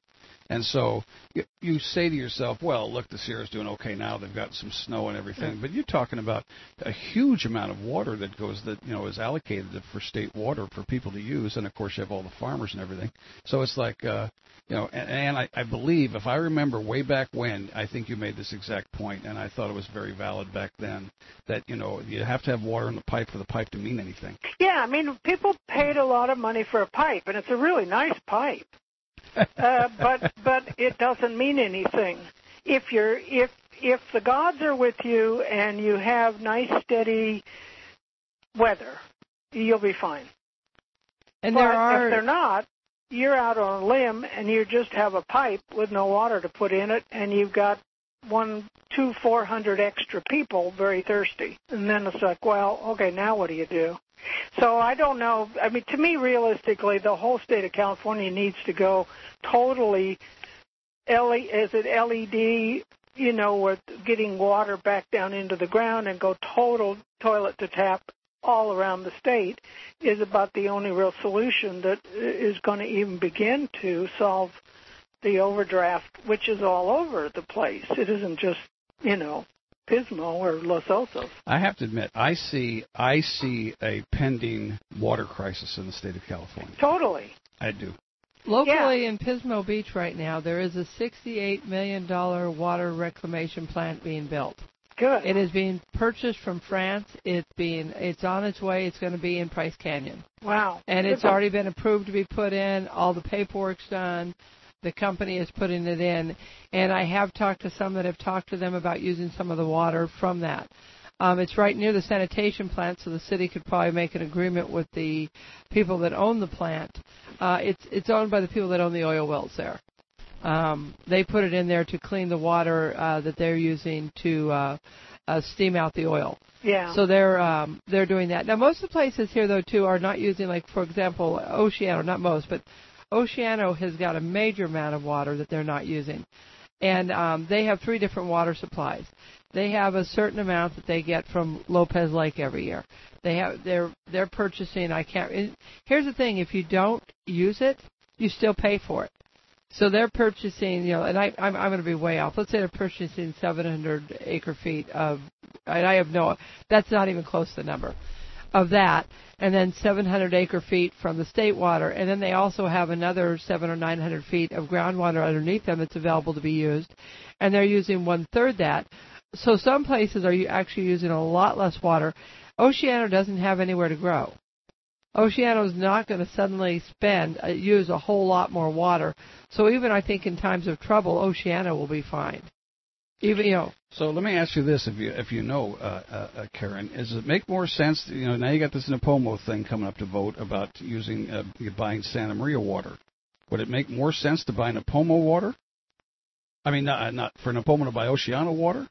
And so you say to yourself, well, look, the Sierra's doing okay now. They've got some snow and everything. But you're talking about a huge amount of water that is allocated for state water for people to use. And, of course, you have all the farmers and everything. So it's like, and I believe, if I remember way back when, I think you made this exact point, and I thought it was very valid back then, that, you have to have water in the pipe for the pipe to mean anything. Yeah, I mean, people paid a lot of money for a pipe, and it's a really nice pipe. But it doesn't mean anything. If the gods are with you and you have nice, steady weather, you'll be fine. And if they're not, you're out on a limb and you just have a pipe with no water to put in it, and you've got 400 extra people very thirsty. And then it's like, well, okay, now what do you do? So I don't know. I mean, to me, realistically, the whole state of California needs to go totally LED, with getting water back down into the ground, and go total toilet to tap all around the state is about the only real solution that is going to even begin to solve the overdraft, which is all over the place. It isn't just, Pismo or Los Osos. I have to admit, I see a pending water crisis in the state of California. Totally. I do. Locally in Pismo Beach right now, there is a $68 million water reclamation plant being built. Good. It is being purchased from France. It's on its way. It's going to be in Price Canyon. Wow. And it's already been approved to be put in. All the paperwork's done. The company is putting it in, and I have talked to some that have talked to them about using some of the water from that. It's right near the sanitation plant, so the city could probably make an agreement with the people that own the plant. It's owned by the people that own the oil wells there. They put it in there to clean the water that they're using to steam out the oil. Yeah. So they're doing that. Now, most of the places here, though, too, are not using, like, for example, Oceano, not most, but Oceano has got a major amount of water that they're not using. And they have 3 different water supplies. They have a certain amount that they get from Lopez Lake every year. They're purchasing, here's the thing, if you don't use it, you still pay for it. So they're purchasing, and I'm going to be way off. Let's say they're purchasing 700 acre feet of, and that's not even close to the number of that, and then 700 acre feet from the state water, and then they also have another 700 or 900 feet of groundwater underneath them that's available to be used, and they're using 1/3 that. So some places are actually using a lot less water. Oceano doesn't have anywhere to grow. Oceano is not going to suddenly use a whole lot more water. So even I think in times of trouble, Oceano will be fine. Even So let me ask you this: if you know, Karen, does it make more sense? Now you got this Napomo thing coming up to vote about buying Santa Maria water. Would it make more sense to buy Napomo water? I mean, not for Napomo to buy Oceano water.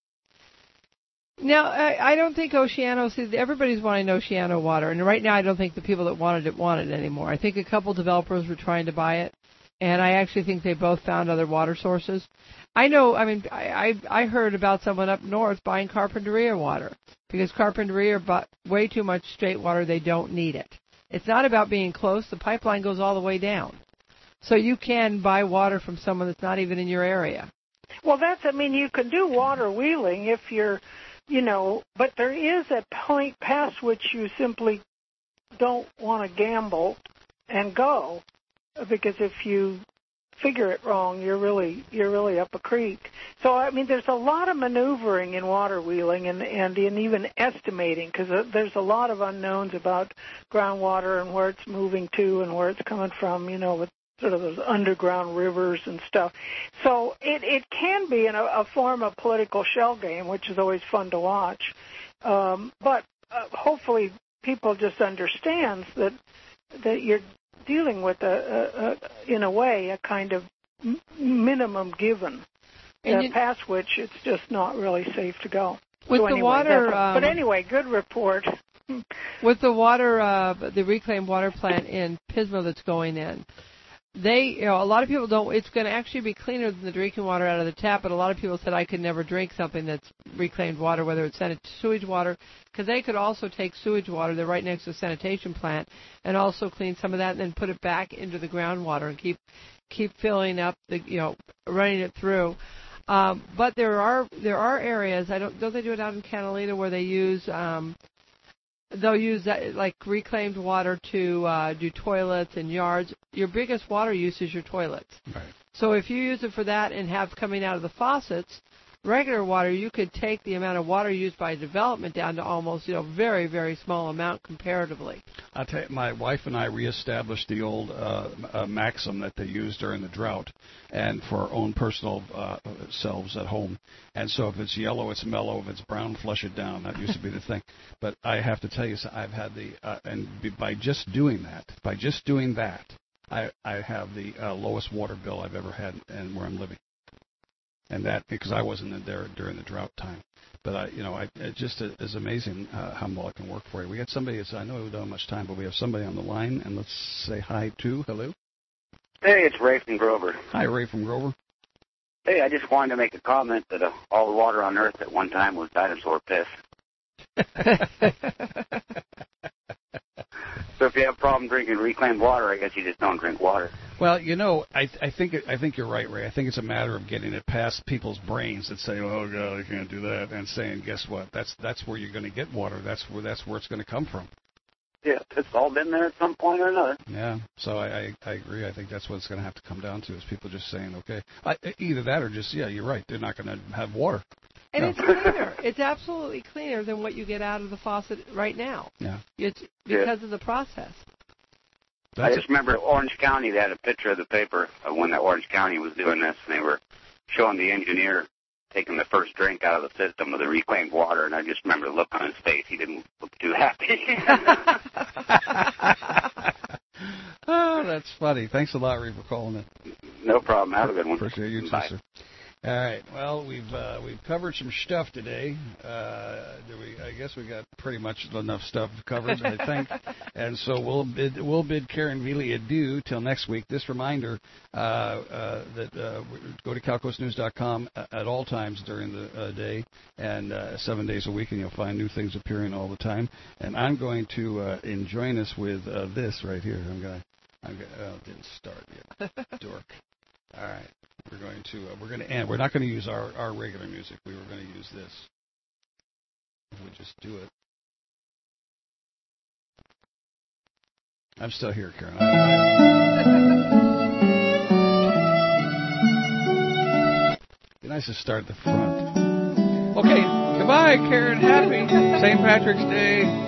No, I don't think Oceano. See, everybody's wanting Oceano water, and right now I don't think the people that wanted it anymore. I think a couple developers were trying to buy it, and I actually think they both found other water sources. I know. I mean, I heard about someone up north buying Carpinteria water because Carpinteria bought way too much state water. They don't need it. It's not about being close. The pipeline goes all the way down, so you can buy water from someone that's not even in your area. Well, you can do water wheeling if you're. But there is a point past which you simply don't want to gamble and go, because if you figure it wrong, you're really up a creek. So there's a lot of maneuvering in water wheeling and in even estimating, because there's a lot of unknowns about groundwater and where it's moving to and where it's coming from. With sort of those underground rivers and stuff. So it can be in a form of political shell game, which is always fun to watch. But hopefully people just understands that you're dealing with in a way, a kind of minimum given, past which it's just not really safe to go. With so the water, but anyway, good report. With the water, the reclaimed water plant in Pismo that's going in, a lot of people don't. It's going to actually be cleaner than the drinking water out of the tap. But a lot of people said I could never drink something that's reclaimed water, whether it's sewage water, because they could also take sewage water. They're right next to a sanitation plant, and also clean some of that, and then put it back into the groundwater and keep filling up running it through. But there are areas. Don't they do it out in Catalina where they use they'll use that, like reclaimed water to do toilets and yards. Your biggest water use is your toilets. Right. So if you use it for that and have coming out of the faucets, regular water, you could take the amount of water used by development down to almost, very, very small amount comparatively. I'll tell you, my wife and I reestablished the old maxim that they used during the drought and for our own personal selves at home. And so if it's yellow, it's mellow. If it's brown, flush it down. That used to be the thing. But I have to tell you, I've had by just doing that, I have the lowest water bill I've ever had and where I'm living. And that because I wasn't there during the drought time. But it just is amazing how well it can work for you. We got somebody. I know we don't have much time, but we have somebody on the line, and let's say hi to. Hello. Hey, it's Ray from Grover. Hi, Ray from Grover. Hey, I just wanted to make a comment that all the water on Earth at one time was dinosaur piss. So if you have a problem drinking reclaimed water, I guess you just don't drink water. Well, I think you're right, Ray. I think it's a matter of getting it past people's brains that say, "Oh God, I can't do that," and saying, "Guess what? That's where you're going to get water. That's where it's going to come from." Yeah, it's all been there at some point or another. Yeah, so I agree. I think that's what it's going to have to come down to is people just saying, "Okay," either that or just you're right. They're not going to have water. And it's cleaner. It's absolutely cleaner than what you get out of the faucet right now. Yeah. It's because of the process. I just remember Orange County, they had a picture of the paper of when the Orange County was doing this, and they were showing the engineer taking the first drink out of the system of the reclaimed water, and I just remember the look on his face. He didn't look too happy. Oh, that's funny. Thanks a lot, Ray, for calling in. No problem. Have a good one. Appreciate you too, Bye. sir. All right. Well, we've covered some stuff today. I guess we got pretty much enough stuff covered, I think. And so we'll bid Karen Veely adieu till next week. This reminder that go to CalcoastNews.com at all times during the day and 7 days a week, and you'll find new things appearing all the time. And I'm going to join us with this right here. It didn't start yet. Dork. All right. We're going to end. We're not going to use our regular music. We were going to use this. If we just do it. I'm still here, Karen. Be nice to start at the front. Okay, goodbye, Karen. Happy St. Patrick's Day.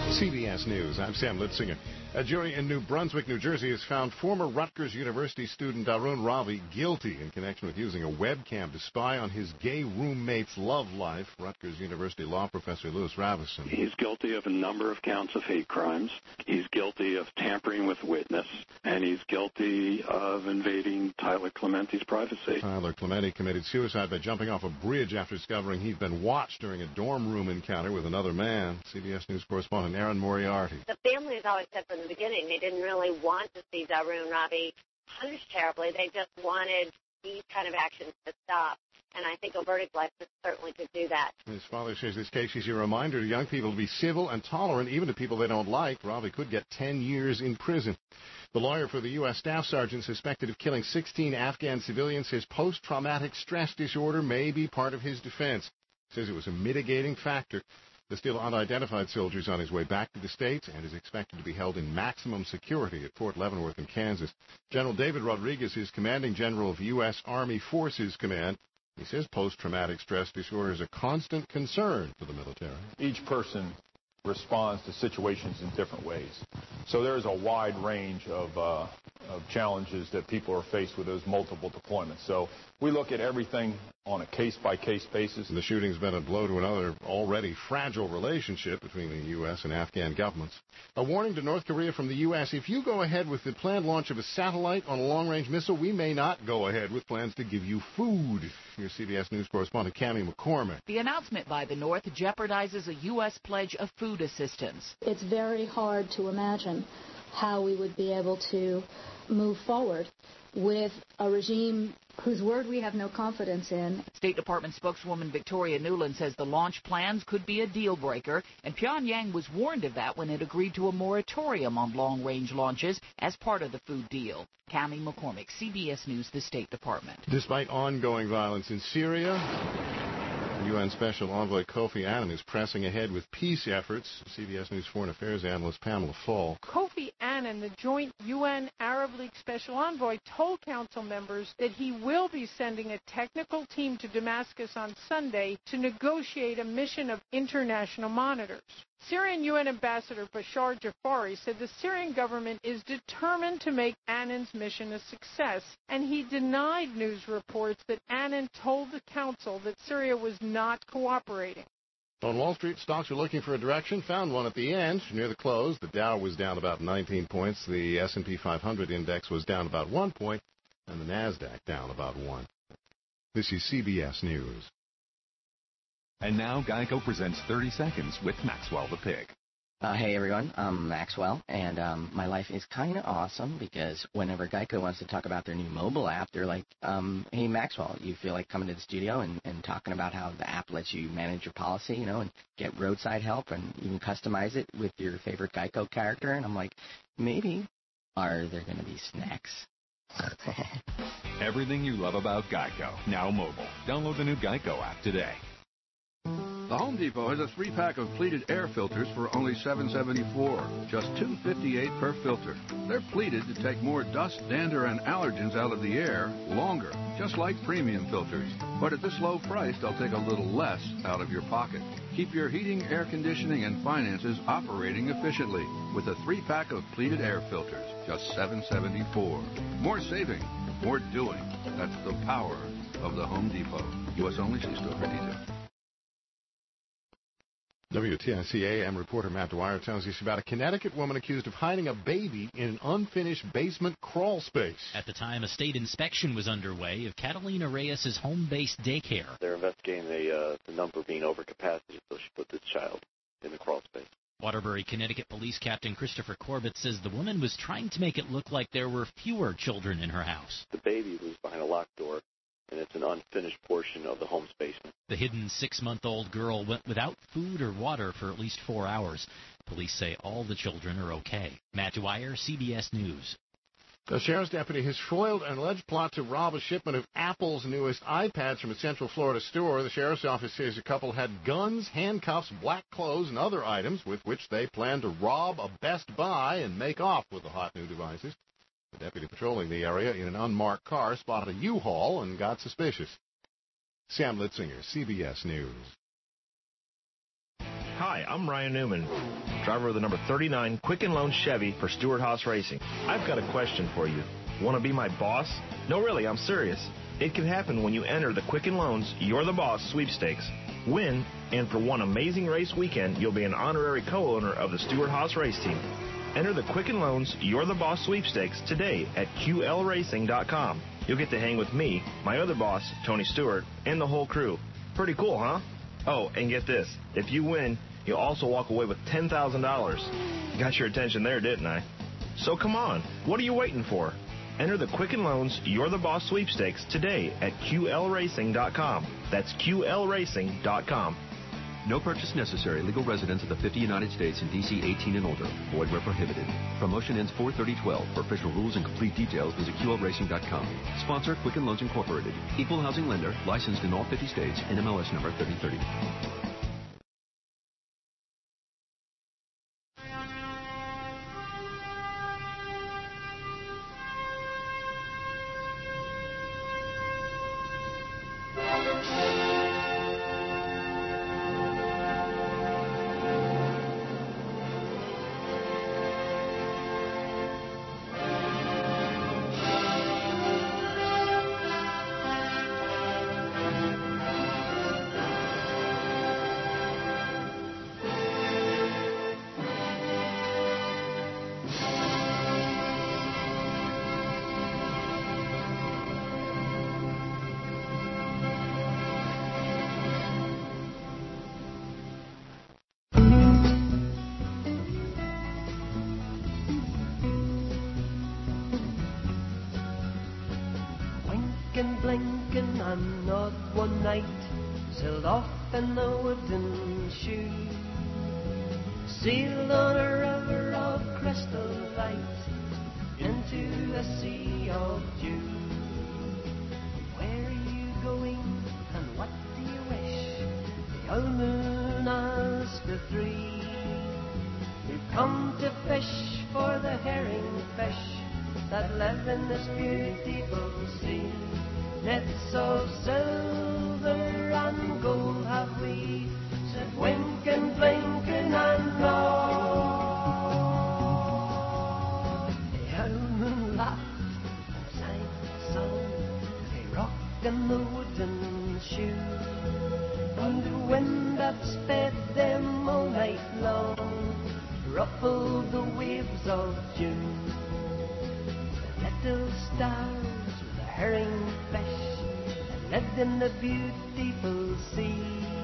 CBS News, I'm Sam Litzinger. A jury in New Brunswick, New Jersey has found former Rutgers University student Arun Ravi guilty in connection with using a webcam to spy on his gay roommate's love life. Rutgers University law professor Louis Ravison. He's guilty of a number of counts of hate crimes. He's guilty of tampering with witness, and he's guilty of invading Tyler Clementi's privacy. Tyler Clementi committed suicide by jumping off a bridge after discovering he'd been watched during a dorm room encounter with another man. CBS News correspondent Aaron Moriarty. The family has always said from the beginning they didn't really want to see Arun Ravi punished terribly. They just wanted these kind of actions to stop. And I think a verdict like this certainly could do that. His father says this case is a reminder to young people to be civil and tolerant, even to people they don't like. Ravi could get 10 years in prison. The lawyer for the U.S. Staff Sergeant suspected of killing 16 Afghan civilians says post-traumatic stress disorder may be part of his defense. He says it was a mitigating factor. The still unidentified soldier is on his way back to the States and is expected to be held in maximum security at Fort Leavenworth in Kansas. General David Rodriguez is commanding general of U.S. Army Forces Command. He says post-traumatic stress disorder is a constant concern for the military. Each person responds to situations in different ways. So there is a wide range of challenges that people are faced with those multiple deployments. So we look at everything on a case-by-case basis. The shooting's been a blow to another already fragile relationship between the U.S. and Afghan governments. A warning to North Korea from the U.S. If you go ahead with the planned launch of a satellite on a long-range missile, we may not go ahead with plans to give you food. Here's CBS News correspondent Cammie McCormick. The announcement by the North jeopardizes a U.S. pledge of food assistance. It's very hard to imagine how we would be able to move forward with a regime whose word we have no confidence in. State Department spokeswoman Victoria Nuland says the launch plans could be a deal breaker, and Pyongyang was warned of that when it agreed to a moratorium on long-range launches as part of the food deal. Cammie McCormick, CBS News, the State Department. Despite ongoing violence in Syria, UN Special Envoy Kofi Annan is pressing ahead with peace efforts. CBS News Foreign Affairs analyst Pamela Fall. Kofi Annan, the joint UN Arab League Special Envoy, told council members that he will be sending a technical team to Damascus on Sunday to negotiate a mission of international monitors. Syrian UN Ambassador Bashar Jafari said the Syrian government is determined to make Annan's mission a success, and he denied news reports that Annan told the council that Syria was not cooperating. On Wall Street, stocks are looking for a direction. Found one at the end. Near the close, the Dow was down about 19 points. The S&P 500 index was down about 1 point, and the NASDAQ down about 1. This is CBS News. And now Geico presents 30 Seconds with Maxwell the Pig. Hey everyone, I'm Maxwell, and my life is kind of awesome because whenever Geico wants to talk about their new mobile app, they're like, hey Maxwell, you feel like coming to the studio and talking about how the app lets you manage your policy, you know, and get roadside help and even customize it with your favorite Geico character? And I'm like, maybe. Are there going to be snacks? Everything you love about Geico, now mobile. Download the new Geico app today. The Home Depot has a 3-pack of pleated air filters for only $7.74, just $2.58 per filter. They're pleated to take more dust, dander, and allergens out of the air longer, just like premium filters. But at this low price, they'll take a little less out of your pocket. Keep your heating, air conditioning, and finances operating efficiently with a 3-pack of pleated air filters, just $7.74. More saving, more doing. That's the power of the Home Depot. U.S. only. See store for details. WTIC AM reporter Matt Dwyer tells us about a Connecticut woman accused of hiding a baby in an unfinished basement crawl space. At the time, a state inspection was underway of Catalina Reyes' home-based daycare. They're investigating the number being over capacity, so she put the child in the crawl space. Waterbury, Connecticut Police Captain Christopher Corbett says the woman was trying to make it look like there were fewer children in her house. The baby was behind a locked door, and it's an unfinished portion of the home's basement. The hidden 6-month-old girl went without food or water for at least 4 hours. Police say all the children are okay. Matt Dwyer, CBS News. The sheriff's deputy has foiled an alleged plot to rob a shipment of Apple's newest iPads from a Central Florida store. The sheriff's office says the couple had guns, handcuffs, black clothes, and other items with which they planned to rob a Best Buy and make off with the hot new devices. The deputy patrolling the area in an unmarked car spotted a U-Haul and got suspicious. Sam Litzinger, CBS News. Hi, I'm Ryan Newman. driver of the number 39 Quicken Loan Chevy for Stewart Haas Racing. I've got a question for you. Want to be my boss? No, really, I'm serious. It can happen when you enter the Quicken Loans You're the Boss sweepstakes. Win, and for one amazing race weekend, you'll be an honorary co-owner of the Stewart Haas race team. Enter the Quicken Loans You're the Boss sweepstakes today at QLRacing.com. You'll get to hang with me, my other boss, Tony Stewart, and the whole crew. Pretty cool, huh? Oh, and get this. If you win, you'll also walk away with $10,000. Got your attention there, didn't I? So come on, what are you waiting for? Enter the Quicken Loans You're the Boss sweepstakes today at QLRacing.com. That's QLRacing.com. No purchase necessary. Legal residents of the 50 United States and D.C. 18 and older. Void where prohibited. Promotion ends 4/30/12. For official rules and complete details, visit QLRacing.com. Sponsor Quicken Loans Incorporated. Equal housing lender. Licensed in all 50 states. NMLS number 3030. Blinking on not one night, sailed off in the wooden shoe, sailed on a river of crystal light into a sea of dew. Where are you going and what do you wish? The old moon asked the three. We've come to fish for the herring fish that live in this beautiful sea. Nets of silver and gold have we, said winking, blinking and nod. The old moon laughed and sang a song, they rocked in the wooden shoe, and the wind that sped them all night long ruffled the waves of June. The little stars with the herring fish that lived in the beautiful sea.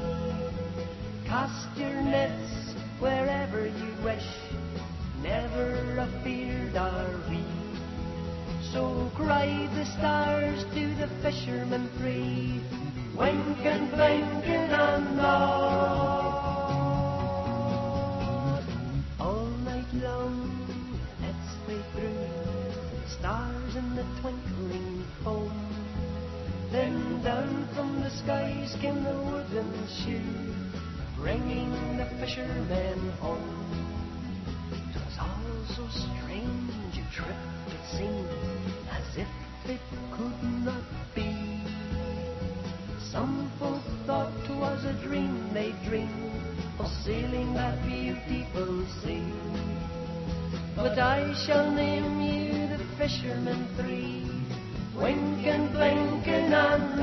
Cast your nets wherever you wish, never afeard are we. So cried the stars to the fishermen three, winking, blinking and nod. All night long the nets they threw, the stars in the twinkling foam. Then down from the skies came the wooden shoe, bringing the fishermen home. 'Twas all so strange, a trip it seemed, as if it could not be. Some folk thought 'twas a dream they dreamed of sailing that beautiful sea. But I shall name you the fishermen three, winking, blinking and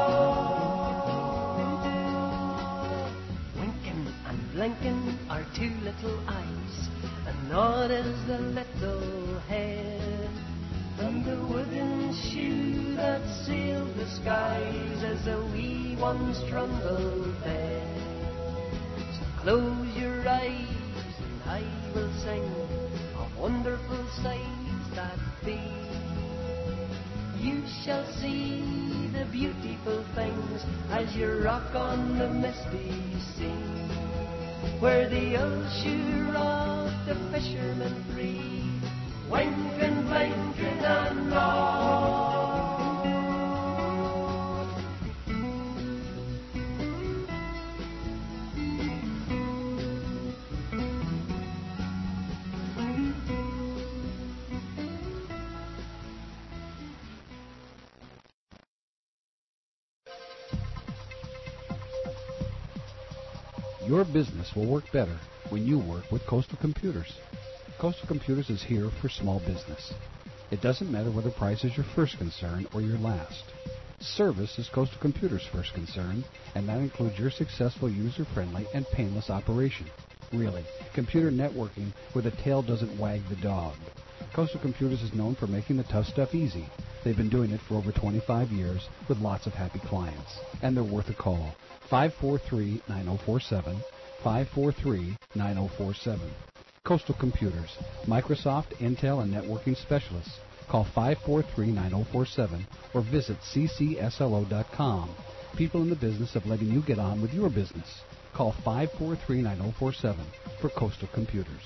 nod. Winking and blinking are two little eyes, and nod is the little head. And the wooden shoe that sailed the skies is a wee one's trundle bed. So close your eyes and I will sing of wonderful sights that be. You shall see the beautiful things as you rock on the misty sea, where the old shoe rocked the fishermen three, winking, blinking and nod. Your business will work better when you work with Coastal Computers. Coastal Computers is here for small business. It doesn't matter whether price is your first concern or your last. Service is Coastal Computers' first concern, and that includes your successful, user-friendly, and painless operation. Really, computer networking where the tail doesn't wag the dog. Coastal Computers is known for making the tough stuff easy. They've been doing it for over 25 years with lots of happy clients, and they're worth a call. 543-9047, 543-9047. Coastal Computers, Microsoft, Intel, and networking specialists. Call 543-9047 or visit ccslo.com. People in the business of letting you get on with your business. Call 543-9047 for Coastal Computers.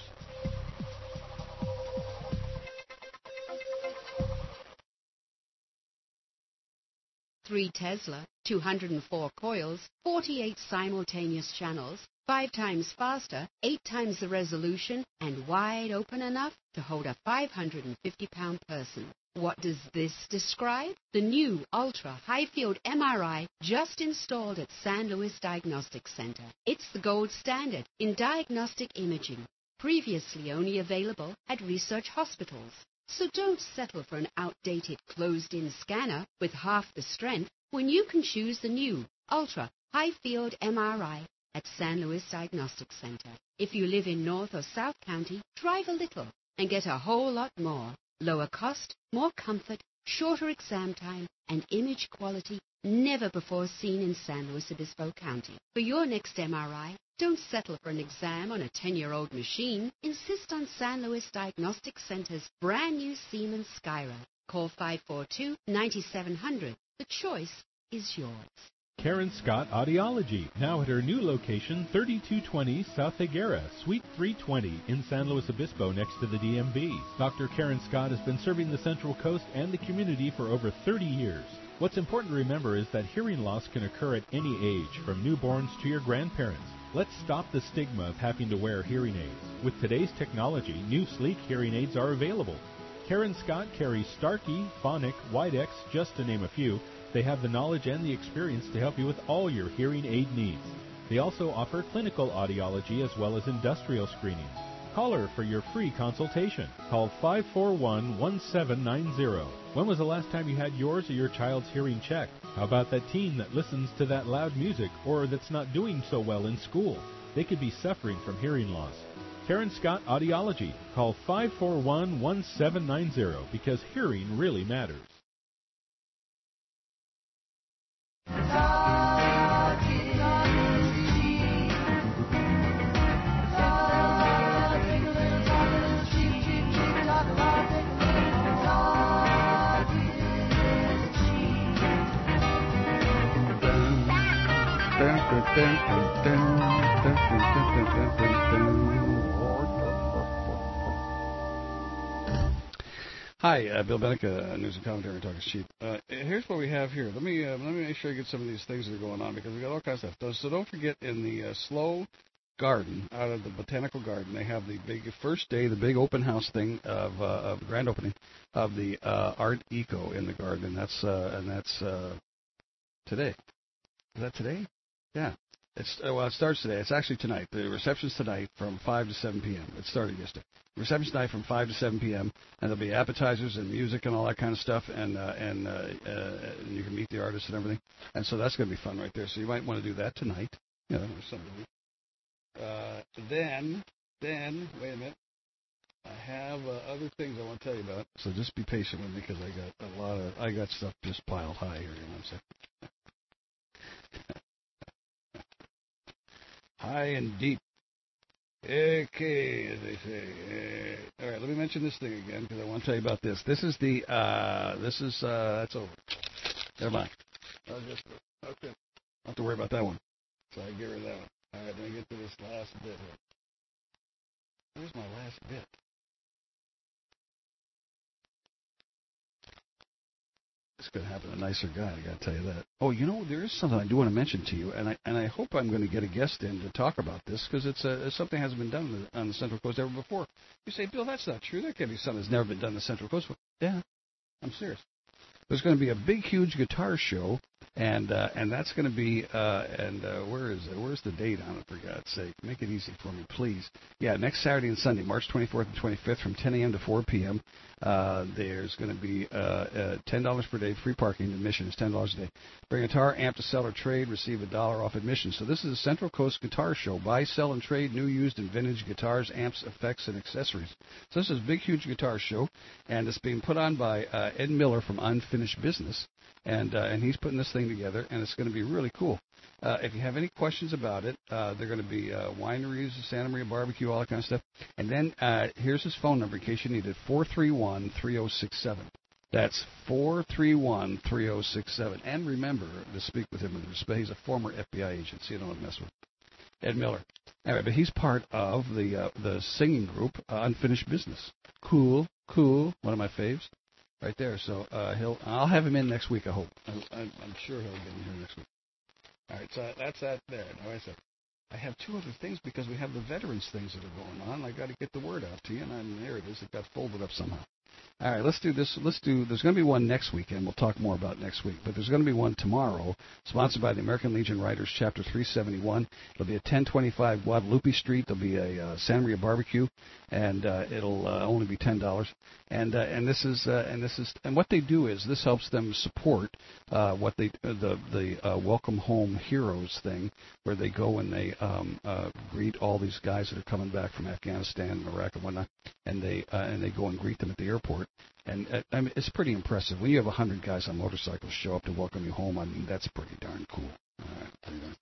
Three Tesla, 204 coils, 48 simultaneous channels, 5 times faster, 8 times the resolution, and wide open enough to hold a 550-pound person. What does this describe? The new Ultra High Field MRI just installed at San Luis Diagnostic Center. It's the gold standard in diagnostic imaging, previously only available at research hospitals. So don't settle for an outdated closed-in scanner with half the strength when you can choose the new Ultra High Field MRI at San Luis Diagnostic Center. If you live in North or South County, drive a little and get a whole lot more. Lower cost, more comfort, shorter exam time, and image quality never before seen in San Luis Obispo County. For your next MRI, don't settle for an exam on a 10-year-old machine. Insist on San Luis Diagnostic Center's brand new Siemens Skyra. Call 542-9700. The choice is yours. Karen Scott Audiology, now at her new location, 3220 South Higuera, Suite 320 in San Luis Obispo next to the DMV. Dr. Karen Scott has been serving the Central Coast and the community for over 30 years. What's important to remember is that hearing loss can occur at any age, from newborns to your grandparents. Let's stop the stigma of having to wear hearing aids. With today's technology, new sleek hearing aids are available. Karen Scott carries Starkey, Phonic, Widex, just to name a few. They have the knowledge and the experience to help you with all your hearing aid needs. They also offer clinical audiology as well as industrial screenings. Call her for your free consultation. Call 541-1790. When was the last time you had yours or your child's hearing checked? How about that teen that listens to that loud music or that's not doing so well in school? They could be suffering from hearing loss. Karen Scott Audiology. Call 541-1790 because hearing really matters. Hi, Bill Benica, News and Commentary, Talking Sheep. Here's what we have here. Let me make sure I get some of these things that are going on because we got all kinds of stuff. So don't forget, in the Slow Garden, out of the Botanical Garden, they have the big first day, the big open house thing of grand opening of the Art Eco in the garden, and that's today. Is that today? Yeah. It starts today. It's actually tonight. The reception's tonight from 5 to 7 p.m. It started yesterday. The reception's tonight from 5 to 7 p.m. and there'll be appetizers and music and all that kind of stuff, and you can meet the artists and everything. And so that's going to be fun right there. So you might want to do that tonight. Yeah, or something. Then wait a minute. I have other things I want to tell you about. So just be patient with me because I got stuff just piled high here. You know what I'm saying? High and deep. Okay, as they say. All right, let me mention this thing again because I want to tell you about this. This is that's over. Never mind. Okay. Don't have to worry about that one. So I get rid of that one. All right, let me get to this last bit here. Where's my last bit? It's going to happen to a nicer guy, I got to tell you that. Oh, you know, there is something I do want to mention to you, and I hope I'm going to get a guest in to talk about this because it's something that hasn't been done on the Central Coast ever before. You say, Bill, that's not true. There can't be something that's never been done on the Central Coast. Yeah, I'm serious. There's going to be a big, huge guitar show And that's going to be, where is it? Where's the date on it, for God's sake? Make it easy for me, please. Yeah, next Saturday and Sunday, March 24th and 25th from 10 a.m. to 4 p.m. There's going to be $10 per day, free parking. Admission is $10 a day. Bring a guitar, amp to sell or trade, receive $1 off admission. So this is a Central Coast Guitar Show. Buy, sell, and trade new, used, and vintage guitars, amps, effects, and accessories. So this is a big, huge guitar show, and it's being put on by Ed Miller from Unfinished Business. And he's putting this thing together, and it's going to be really cool. If you have any questions about it, they're going to be wineries, Santa Maria Barbecue, all that kind of stuff. And then here's his phone number in case you need it, 431-3067. That's 431-3067. And remember to speak with him with respect. He's a former FBI agent, so you don't want to mess with Ed Miller. All right, but he's part of the singing group Unfinished Business. Cool, one of my faves. Right there. So I'll have him in next week, I hope. I'm sure he'll get in here next week. All right, so that's that there. Now, wait a second. I have two other things because we have the veterans things that are going on. I got to get the word out to you, and there it is. It got folded up somehow. All right, let's do this. There's going to be one next week, and we'll talk more about next week. But there's going to be one tomorrow, sponsored by the American Legion Writers, Chapter 371. It'll be at 1025 Guadalupe Street. There'll be a Santa Maria barbecue, and it'll only be $10. And what they do is this helps them support the Welcome Home Heroes thing, where they go and they greet all these guys that are coming back from Afghanistan and Iraq and whatnot, and they go and greet them at the airport. And I mean, it's pretty impressive. When you have 100 guys on motorcycles show up to welcome you home, I mean, that's pretty darn cool. All right, pretty darn.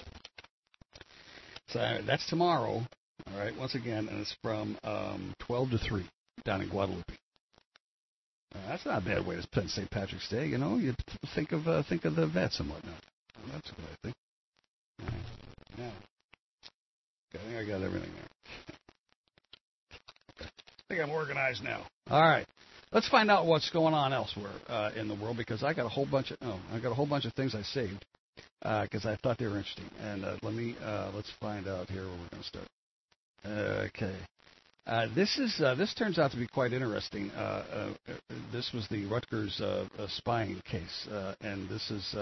So that's tomorrow. All right, once again, and it's from 12 to 3 down in Guadalupe. That's not a bad way to spend St. Patrick's Day. You know, you think of the vets and whatnot. Well, that's a good thing. Yeah. I think I got everything there. Okay. I think I'm organized now. All right. Let's find out what's going on elsewhere in the world, because I got a whole bunch of things I saved because I thought they were interesting. And let's find out here where we're going to start. Okay. This turns out to be quite interesting. This was the Rutgers spying case, and this is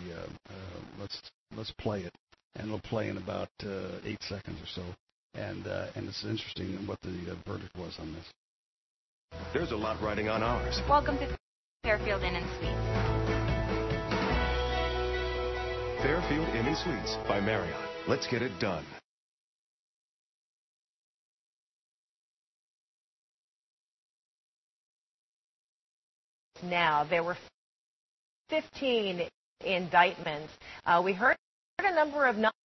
let's play it, and it'll play in about 8 seconds or so, and it's interesting what the verdict was on this. There's a lot riding on ours. Welcome to Fairfield Inn & Suites. Fairfield Inn & Suites by Marriott. Let's get it done. Now, there were 15 indictments. We heard a number of not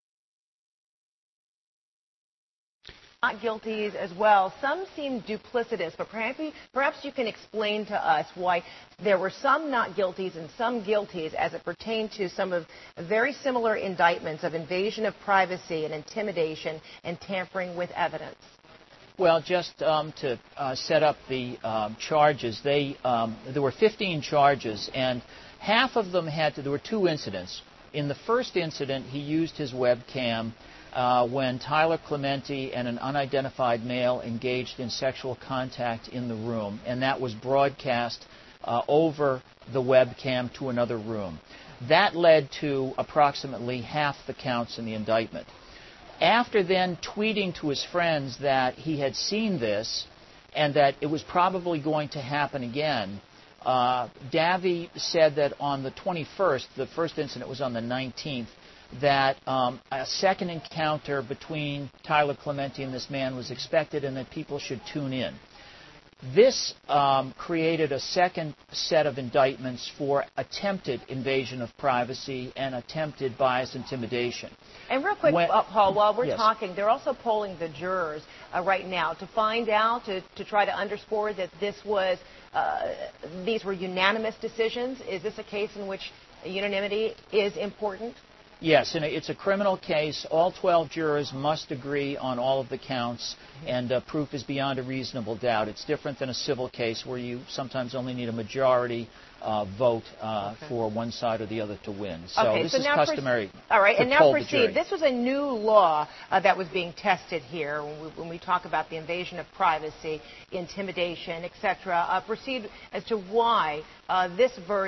guilties as well. Some seem duplicitous, but perhaps you can explain to us why there were some not guilties and some guilties as it pertained to some of very similar indictments of invasion of privacy and intimidation and tampering with evidence. Well, just to set up the charges, there were 15 charges, and half of them there were two incidents. In the first incident, he used his webcam when Tyler Clementi and an unidentified male engaged in sexual contact in the room, and that was broadcast over the webcam to another room. That led to approximately half the counts in the indictment. After then tweeting to his friends that he had seen this and that it was probably going to happen again, Davy said that on the 21st, the first incident was on the 19th, that a second encounter between Tyler Clementi and this man was expected and that people should tune in. This created a second set of indictments for attempted invasion of privacy and attempted bias intimidation. And real quick, Paul, while we're yes. talking, they're also polling the jurors right now to find out, to try to underscore that these were unanimous decisions. Is this a case in which unanimity is important? Yes, and it's a criminal case. All 12 jurors must agree on all of the counts, and proof is beyond a reasonable doubt. It's different than a civil case where you sometimes only need a majority vote for one side or the other to win. So this is customary. All right, and now proceed. The this was a new law that was being tested here when we talk about the invasion of privacy, intimidation, etc. Proceed as to why this verdict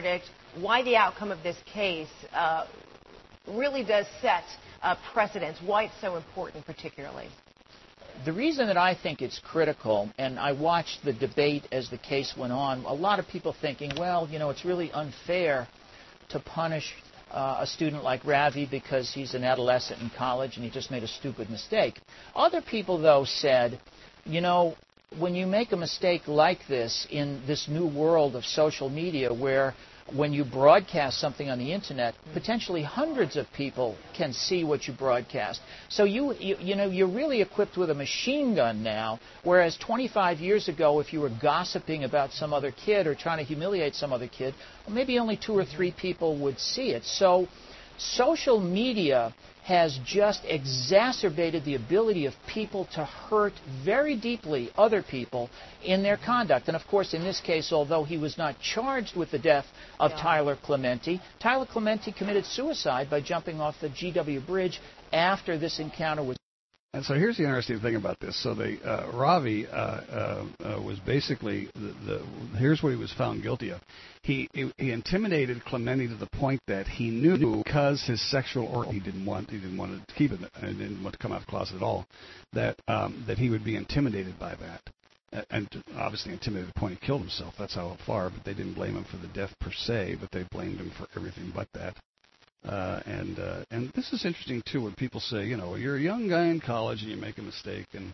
why the outcome of this case really does set precedents, why it's so important particularly. The reason that I think it's critical, and I watched the debate as the case went on, a lot of people thinking, well, it's really unfair to punish a student like Ravi because he's an adolescent in college and he just made a stupid mistake. Other people, though, said, when you make a mistake like this in this new world of social media where when you broadcast something on the internet, potentially hundreds of people can see what you broadcast. So you're really equipped with a machine gun now, whereas 25 years ago, if you were gossiping about some other kid or trying to humiliate some other kid, well, maybe only 2 or 3 people would see it. So social media has just exacerbated the ability of people to hurt very deeply other people in their conduct. And of course, in this case, although he was not charged with the death of Tyler Clementi committed suicide by jumping off the GW Bridge after this encounter was. And so here's the interesting thing about this. So Ravi was basically here's what he was found guilty of. He intimidated Clementi to the point that he knew because his sexual he didn't want to keep it and didn't want to come out of the closet at all, that he would be intimidated by that. And obviously intimidated to the point he killed himself. That's how far. But they didn't blame him for the death per se, but they blamed him for everything but that. And this is interesting too when people say, you're a young guy in college and you make a mistake, and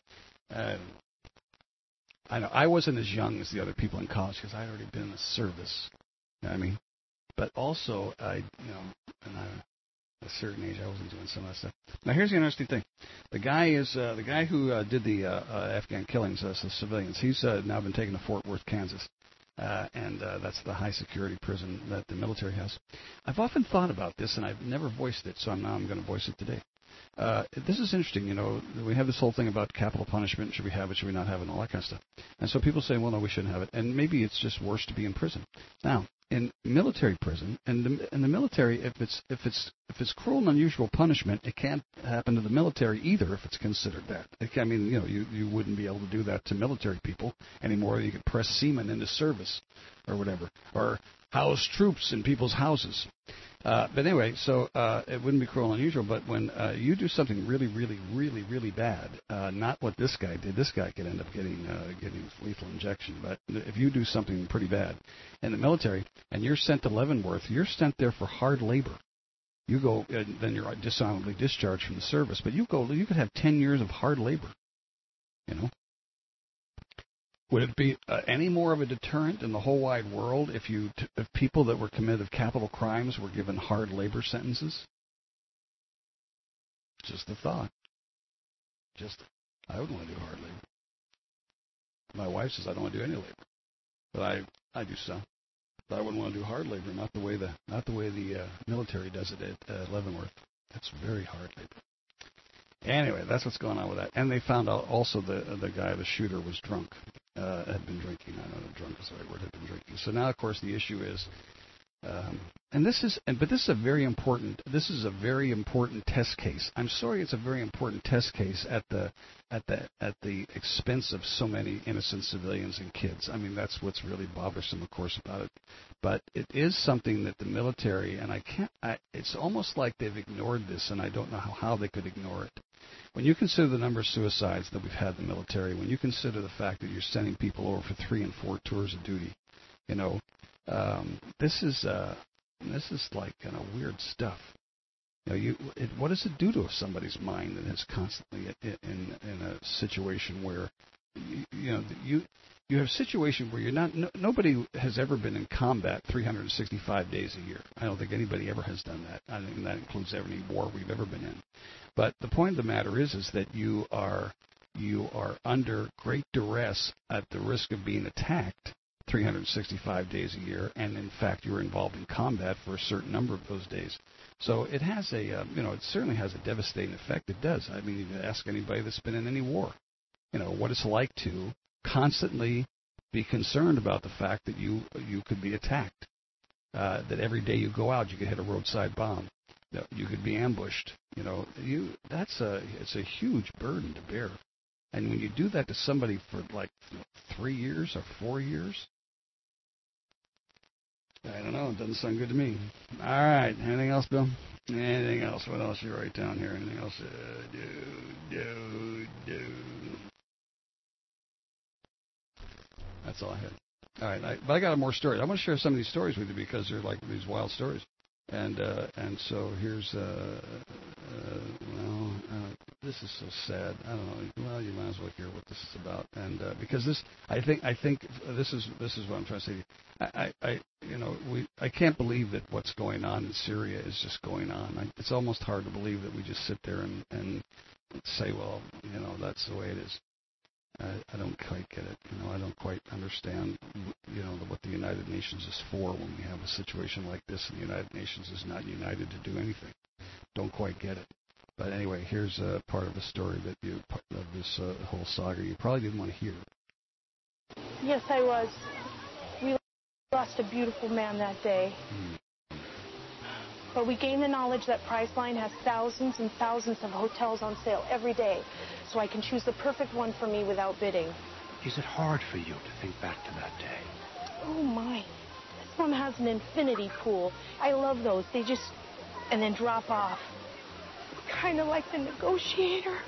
I know I wasn't as young as the other people in college because I'd already been in the service. You know what I mean? But also at a certain age I wasn't doing some of that stuff. Now here's the interesting thing: the guy who did the Afghan killings as the civilians. He's now been taken to Fort Worth, Kansas. And that's the high security prison that the military has. I've often thought about this, and I've never voiced it, so now I'm going to voice it today. This is interesting. We have this whole thing about capital punishment. Should we have it? Should we not have it? And all that kind of stuff. And so people say, well, no, we shouldn't have it. And maybe it's just worse to be in prison. Now, in military prison, and in the military, if it's cruel and unusual punishment, it can't happen to the military either if it's considered that. You wouldn't be able to do that to military people anymore. You could press seamen into service or whatever, or house troops in people's houses. But anyway, so it wouldn't be cruel and unusual, but when you do something really, really, really, really bad, not what this guy did. This guy could end up getting lethal injection. But if you do something pretty bad in the military and you're sent to Leavenworth, you're sent there for hard labor. You go, then you're dishonorably discharged from the service. But you could have 10 years of hard labor. Would it be any more of a deterrent in the whole wide world if people that were committed capital crimes were given hard labor sentences? Just a thought. I wouldn't want to do hard labor. My wife says I don't want to do any labor, but I do some. But I wouldn't want to do hard labor, not the way the military does it at Leavenworth. That's very hard labor. Anyway, that's what's going on with that. And they found out also the guy, the shooter, was drunk, had been drinking. I don't know if drunk is the right word, had been drinking. So now, of course, the issue is, but this is a very important test case. I'm sorry, it's a very important test case at the expense of so many innocent civilians and kids. I mean, that's what's really bothersome, of course, about it. But it is something that the military, and it's almost like they've ignored this, and I don't know how they could ignore it. When you consider the number of suicides that we've had in the military, when you consider the fact that you're sending people over for 3 and 4 tours of duty, this is like weird stuff. What does it do to somebody's mind that is constantly in a situation where you have a situation where you're not. Nobody has ever been in combat 365 days a year. I don't think anybody ever has done that. I think that includes every war we've ever been in. But the point of the matter is that you are under great duress at the risk of being attacked 365 days a year, and in fact you're involved in combat for a certain number of those days. So it has it certainly has a devastating effect. It does. I mean, you ask anybody that's been in any war, what it's like to constantly be concerned about the fact that you could be attacked, that every day you go out you could hit a roadside bomb, that you could be ambushed. It's a huge burden to bear. And when you do that to somebody for 3 years or 4 years, I don't know. It doesn't sound good to me. All right. Anything else, Bill? Anything else? What else you write down here? Anything else? That's all I had. All right. But I got more stories. I want to share some of these stories with you because they're like these wild stories. And so here's, this is so sad. I don't know. Well, you might as well hear what this is about. And because this, I think this is what I'm trying to say to you. I can't believe that what's going on in Syria is just going on. It's almost hard to believe that we just sit there and say, well, that's the way it is. I don't quite get it. I don't quite understand, what the United Nations is for when we have a situation like this, and the United Nations is not united to do anything. Don't quite get it. But anyway, here's a part of the story of this whole saga you probably didn't want to hear. Yes, I was. We lost a beautiful man that day. But we gained the knowledge that Priceline has thousands and thousands of hotels on sale every day, so I can choose the perfect one for me without bidding. Is it hard for you to think back to that day? Oh, my. This one has an infinity pool. I love those. They just... and then drop off. Kind of like the Negotiator.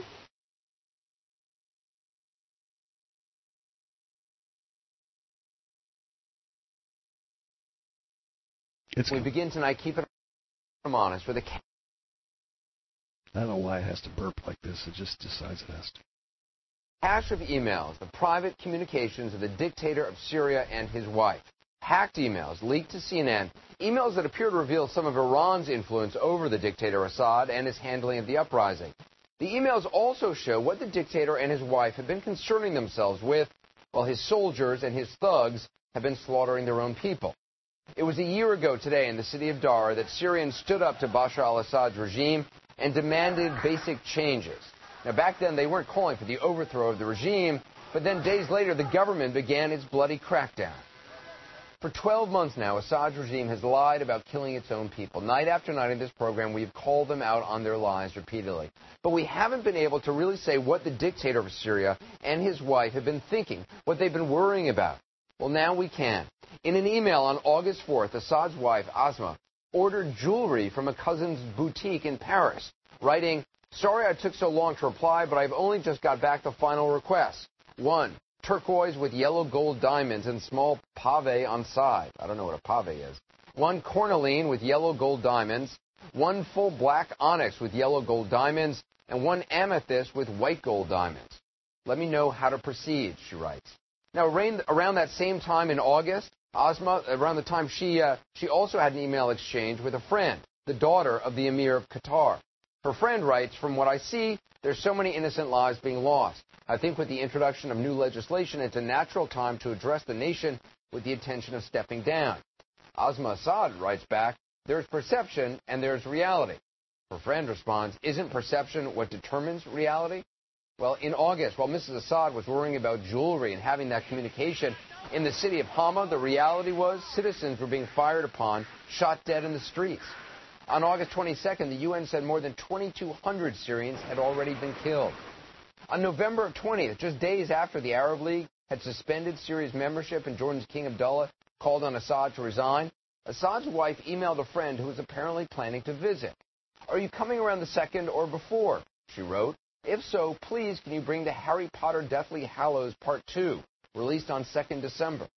We begin tonight, keep it honest, with a... I don't know why it has to burp like this. It just decides it has to. Cache of emails, the private communications of the dictator of Syria and his wife. Hacked emails leaked to CNN, emails that appear to reveal some of Iran's influence over the dictator Assad and his handling of the uprising. The emails also show what the dictator and his wife have been concerning themselves with, while his soldiers and his thugs have been slaughtering their own people. It was a year ago today in the city of Dara that Syrians stood up to Bashar al-Assad's regime and demanded basic changes. Now, back then, they weren't calling for the overthrow of the regime, but then days later, the government began its bloody crackdown. For 12 months now, Assad's regime has lied about killing its own people. Night after night in this program, we have called them out on their lies repeatedly. But we haven't been able to really say what the dictator of Syria and his wife have been thinking, what they've been worrying about. Well, now we can. In an email on August 4th, Assad's wife, Asma, ordered jewelry from a cousin's boutique in Paris, writing, "Sorry I took so long to reply, but I've only just got back the final requests. 1. Turquoise with yellow gold diamonds and small pave on side." I don't know what a pave is. 1 cornalline with yellow gold diamonds. 1 full black onyx with yellow gold diamonds. And 1 amethyst with white gold diamonds. Let me know how to proceed, she writes. Now, around that same time in August, Asma, around the time she also had an email exchange with a friend, the daughter of the Emir of Qatar. Her friend writes, "From what I see, there's so many innocent lives being lost. I think with the introduction of new legislation, it's a natural time to address the nation with the intention of stepping down." Asma Assad writes back, "There's perception and there's reality." Her friend responds, "Isn't perception what determines reality?" Well, in August, while Mrs. Assad was worrying about jewelry and having that communication in the city of Hama, the reality was citizens were being fired upon, shot dead in the streets. On August 22nd, the UN said more than 2,200 Syrians had already been killed. On November 20th, just days after the Arab League had suspended Syria's membership and Jordan's King Abdullah called on Assad to resign, Assad's wife emailed a friend who was apparently planning to visit. "Are you coming around the 2nd or before?" she wrote. "If so, please can you bring the Harry Potter Deathly Hallows Part 2, released on 2nd December.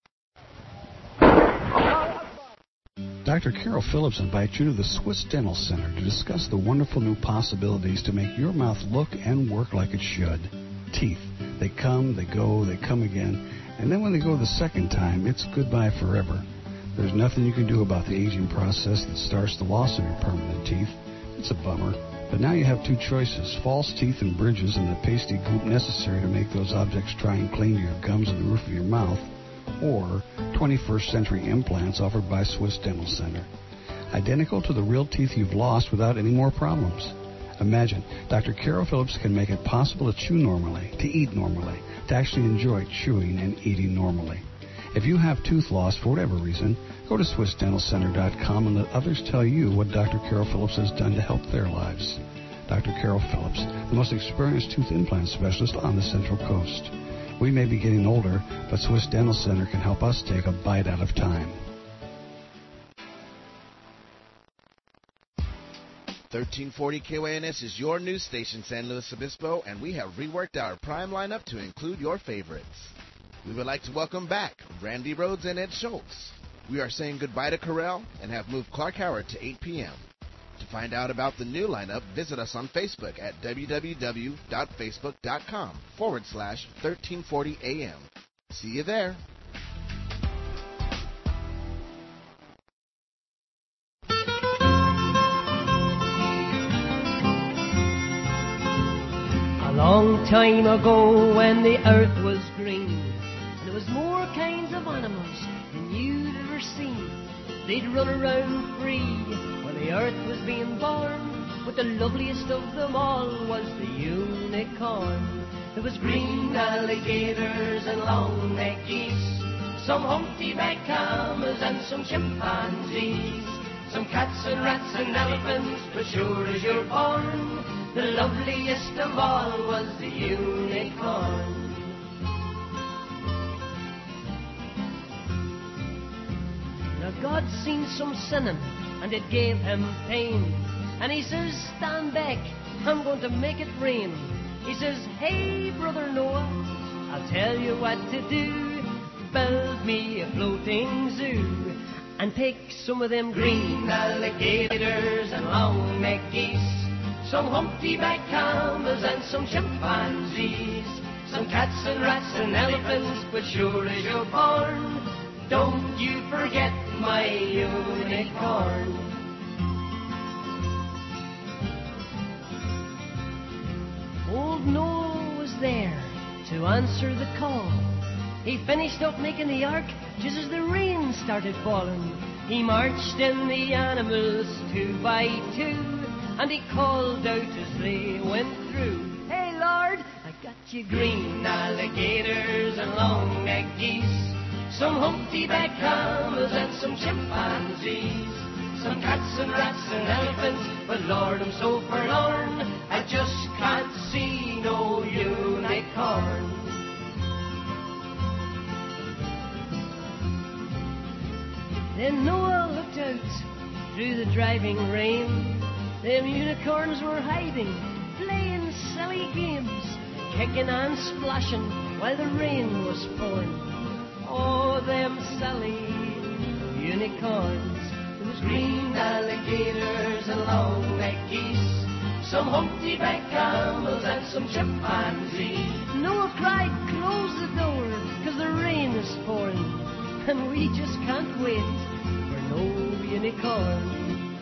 Dr. Carol Phillips invites you to the Swiss Dental Center to discuss the wonderful new possibilities to make your mouth look and work like it should. Teeth. They come, they go, they come again, and then when they go the second time, it's goodbye forever. There's nothing you can do about the aging process that starts the loss of your permanent teeth. It's a bummer. But now you have 2 choices, false teeth and bridges and the pasty goop necessary to make those objects try and cling to your gums and the roof of your mouth, or 21st century implants offered by Swiss Dental Center. Identical to the real teeth you've lost without any more problems. Imagine, Dr. Carol Phillips can make it possible to chew normally, to eat normally, to actually enjoy chewing and eating normally. If you have tooth loss for whatever reason, go to SwissDentalCenter.com and let others tell you what Dr. Carol Phillips has done to help their lives. Dr. Carol Phillips, the most experienced tooth implant specialist on the Central Coast. We may be getting older, but Swiss Dental Center can help us take a bite out of time. 1340 KYNS is your news station, San Luis Obispo, and we have reworked our prime lineup to include your favorites. We would like to welcome back Randy Rhodes and Ed Schultz. We are saying goodbye to Carell and have moved Clark Howard to 8 p.m. To find out about the new lineup, visit us on Facebook at www.facebook.com/1340am. See you there. A long time ago when the earth was green and there was more kinds of animals than you'd ever seen, they'd run around free while the earth was being born, but the loveliest of them all was the unicorn. There was green alligators and long-necked geese, some humpty-backed camels and some chimpanzees, some cats and rats and elephants, but sure as you're born, the loveliest of all was the unicorn. Now God seen some sinning, and it gave him pain, and he says, stand back, I'm going to make it rain. He says, hey, brother Noah, I'll tell you what to do. Build me a floating zoo, and take some of them green alligators and long-necked geese, some humpty-backed camels and some chimpanzees, some cats and rats and elephants, but sure as you're born, don't you forget my unicorn. Old Noah was there to answer the call. He finished up making the ark just as the rain started falling. He marched in the animals 2 by 2, and he called out as they went through, hey Lord, I got you green alligators and long-necked geese, some humpty-backed camels and some chimpanzees, some cats and rats and elephants, but Lord, I'm so forlorn, I just can't see no unicorn. Then Noah looked out through the driving rain. Them unicorns were hiding, playing silly games, kicking and splashing while the rain was pouring. Oh, them silly unicorns. There was green alligators and long-necked geese, some humpty-backed camels and some chimpanzees. Noah cried, close the door, 'cause the rain is pouring, and we just can't wait for no unicorn.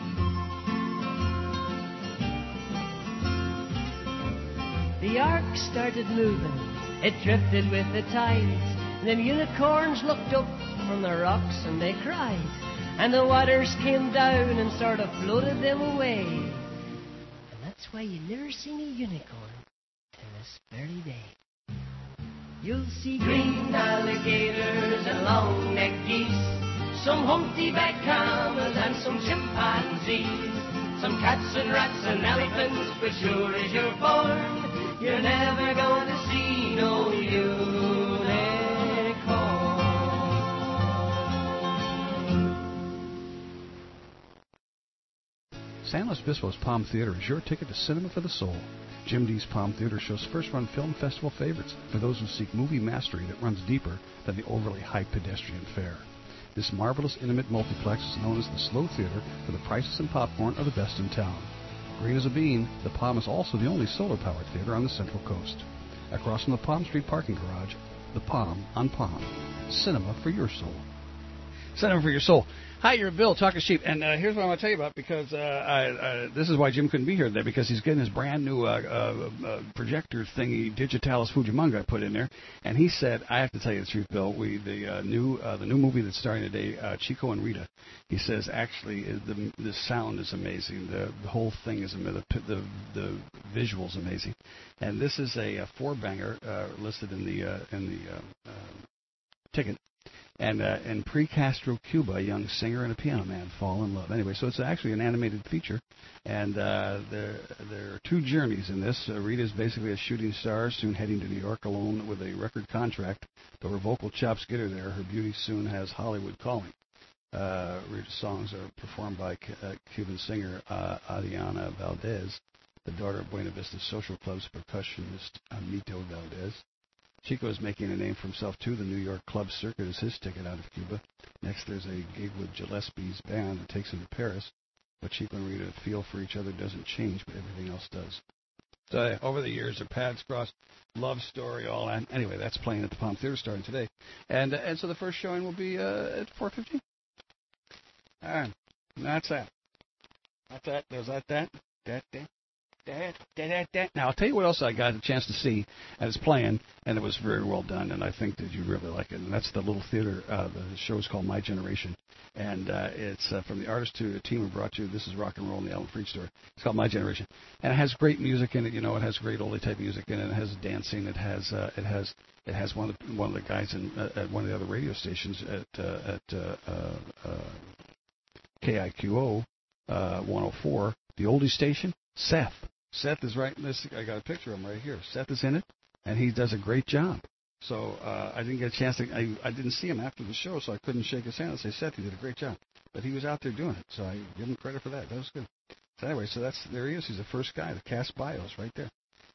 The ark started moving, it drifted with the tides. Them unicorns looked up from the rocks and they cried, and the waters came down and sort of floated them away. And that's why you never seen a unicorn till this very day. You'll see green alligators and long-necked geese, some humpty-backed camels and some chimpanzees, some cats and rats and elephants, but sure as you're born, you're never going to see no unicorn. San Luis Obispo's Palm Theater is your ticket to cinema for the soul. Jim D's Palm Theater shows first-run film festival favorites for those who seek movie mastery that runs deeper than the overly hyped pedestrian fare. This marvelous, intimate multiplex is known as the Slow Theater, where the prices and popcorn are the best in town. Green as a bean, the Palm is also the only solar-powered theater on the Central Coast. Across from the Palm Street parking garage, the Palm on Palm. Cinema for your soul. Cinema for your soul. Hi, you're Bill, Talking Sheep, and here's what I want to tell you about, because this is why Jim couldn't be here today, because he's getting his brand new projector thingy, Digitalis Fujimunga, put in there, and he said, I have to tell you the truth, Bill, the new movie that's starting today, Chico and Rita, he says actually the sound is amazing, the whole thing is amazing, the visuals amazing, and this is a four-banger listed in the ticket. And in pre-Castro Cuba, a young singer and a piano man fall in love. Anyway, so it's actually an animated feature, and there are two journeys in this. Rita is basically a shooting star, soon heading to New York alone with a record contract. Though her vocal chops get her there, her beauty soon has Hollywood calling. Rita's songs are performed by Cuban singer Adriana Valdez, the daughter of Buena Vista Social Club's percussionist Amito Valdez. Chico is making a name for himself, too. The New York club circuit is his ticket out of Cuba. Next, there's a gig with Gillespie's band that takes him to Paris. But Chico and Rita feel for each other doesn't change, but everything else does. So over the years, their paths crossed, love story, all that. Anyway, that's playing at the Palm Theater starting today. And so the first showing will be at 4:15. All right, that's that. That's that. There's that. Now, I'll tell you what else I got a chance to see, and it's playing, and it was very well done, and I think that you really like it. And that's the little theater. The show is called My Generation, and it's from the artist to a team who brought you This Is Rock and Roll in the Alan Freed Story. It's called My Generation, and it has great music in it. You know, it has great oldie type music in it. It has dancing. It has one of the guys at one of the other radio stations at KIQO 104, the oldie station. Seth is right in this. I got a picture of him right here. Seth is in it, and he does a great job. So I didn't get a chance to. I didn't see him after the show, so I couldn't shake his hand and say, Seth, you did a great job. But he was out there doing it, so I give him credit for that. That was good. So anyway, so there he is. He's the first guy. The cast bios right there.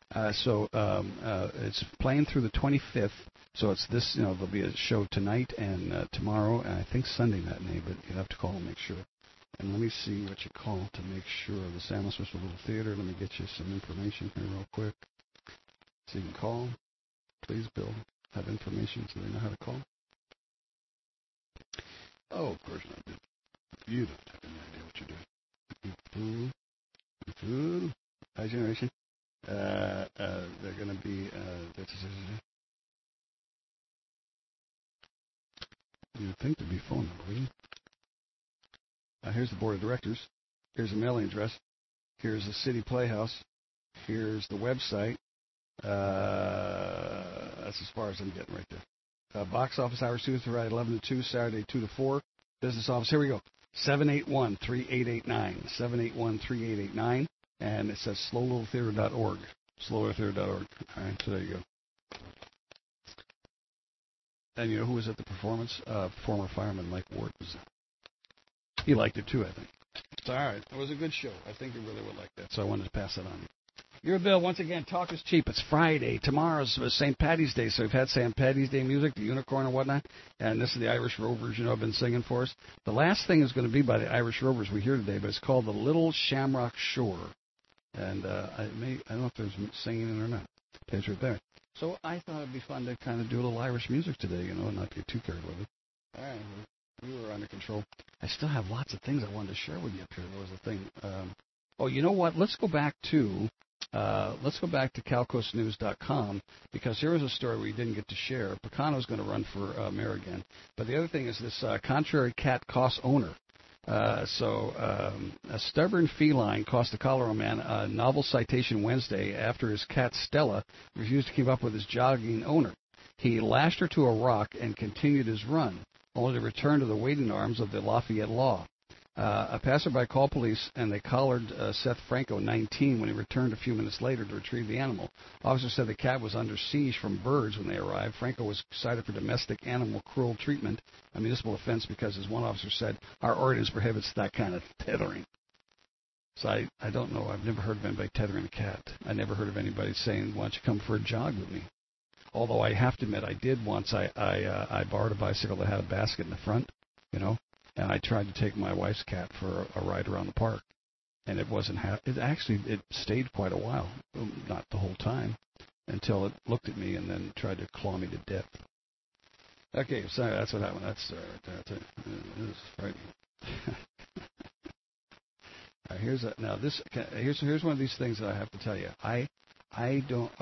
It's playing through the 25th. So it's this. You know, there'll be a show tonight and tomorrow, and I think Sunday matinee. But you'll have to call and make sure. And let me see what you call to make sure. The San Luis Obispo Little Theater. Let me get you some information here real quick. So you can call. Please, Bill, have information so they know how to call. Oh, of course not. You don't have any idea what you're doing. You fool. High Generation. They're going to be... you'd think there'd be phone number, wouldn't you? Here's the board of directors. Here's the mailing address. Here's the city playhouse. Here's the website. That's as far as I'm getting right there. Box office hours Tuesday, Friday, 11 to 2, Saturday, 2 to 4. Business office, here we go. 781-3889. 781-3889. And it says slowlittletheater.org. Slowlittletheater.org. All right, so there you go. And you know who was at the performance? Former fireman Mike Ward was there. He liked it too, I think. It's all right. It was a good show. I think you really would like that, so I wanted to pass it on. Your Bill, once again, Talk is Cheap. It's Friday. Tomorrow's St. Paddy's Day, so we've had St. Paddy's Day music, the Unicorn and whatnot, and this is the Irish Rovers, you know, have been singing for us. The last thing is going to be by the Irish Rovers we hear today, but it's called The Little Shamrock Shore, and I don't know if there's singing in it or not. It's right there. So I thought it'd be fun to kind of do a little Irish music today, you know, and not get too carried with it. All right. We were under control. I still have lots of things I wanted to share with you up here. There was a thing. You know what? Let's go back to CalcoastNews.com, because here was a story we didn't get to share. Picano's going to run for mayor again. But the other thing is this contrary cat costs owner. A stubborn feline cost the Colorado man a novel citation Wednesday after his cat Stella refused to keep up with his jogging owner. He lashed her to a rock and continued his run, only to return to the waiting arms of the Lafayette Law. A passerby called police, and they collared Seth Franco, 19, when he returned a few minutes later to retrieve the animal. Officers said the cat was under siege from birds when they arrived. Franco was cited for domestic animal cruel treatment, a municipal offense, because, as one officer said, our ordinance prohibits that kind of tethering. So I don't know. I've never heard of anybody tethering a cat. I never heard of anybody saying, why don't you come for a jog with me? Although I have to admit, I did once. I borrowed a bicycle that had a basket in the front, you know, and I tried to take my wife's cat for a ride around the park, and it wasn't. It stayed quite a while, not the whole time, until it looked at me and then tried to claw me to death. Okay, so that's what happened. That's it. This is frightening. Here's one of these things that I have to tell you. I don't.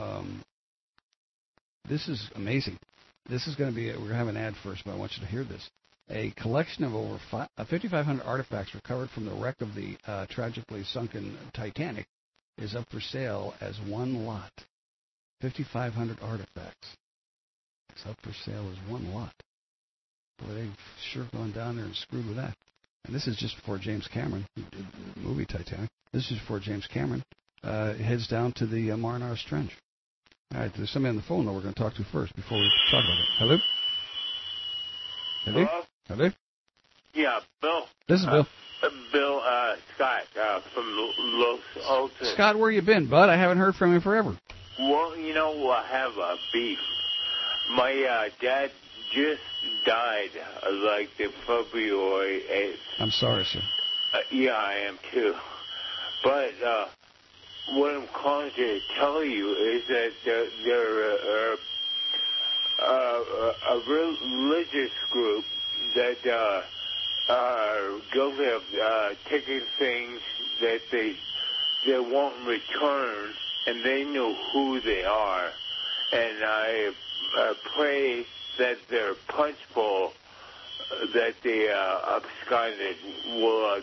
This is amazing. This is going to be, we're going to have an ad first, but I want you to hear this. A collection of over 5,500 artifacts recovered from the wreck of the tragically sunken Titanic is up for sale as one lot. 5,500 artifacts. It's up for sale as one lot. Boy, they've sure gone down there and screwed with that. And this is just before James Cameron, who did the movie Titanic. This is before James Cameron heads down to the Mar-a-Lago Trench. All right, there's somebody on the phone that we're going to talk to first before we talk about it. Hello? Hello? Hello? Yeah, Bill. This is Bill. Bill Scott from Los Altos. Scott, where you been, bud? I haven't heard from you forever. Well, I have a beef. My dad just died like the February 8th. I'm sorry, sir. Yeah, I am too. But what I'm calling to tell you is that there are a religious group that are guilty of taking things that they won't return, and they know who they are. And I pray that their punch bowl that they absconded will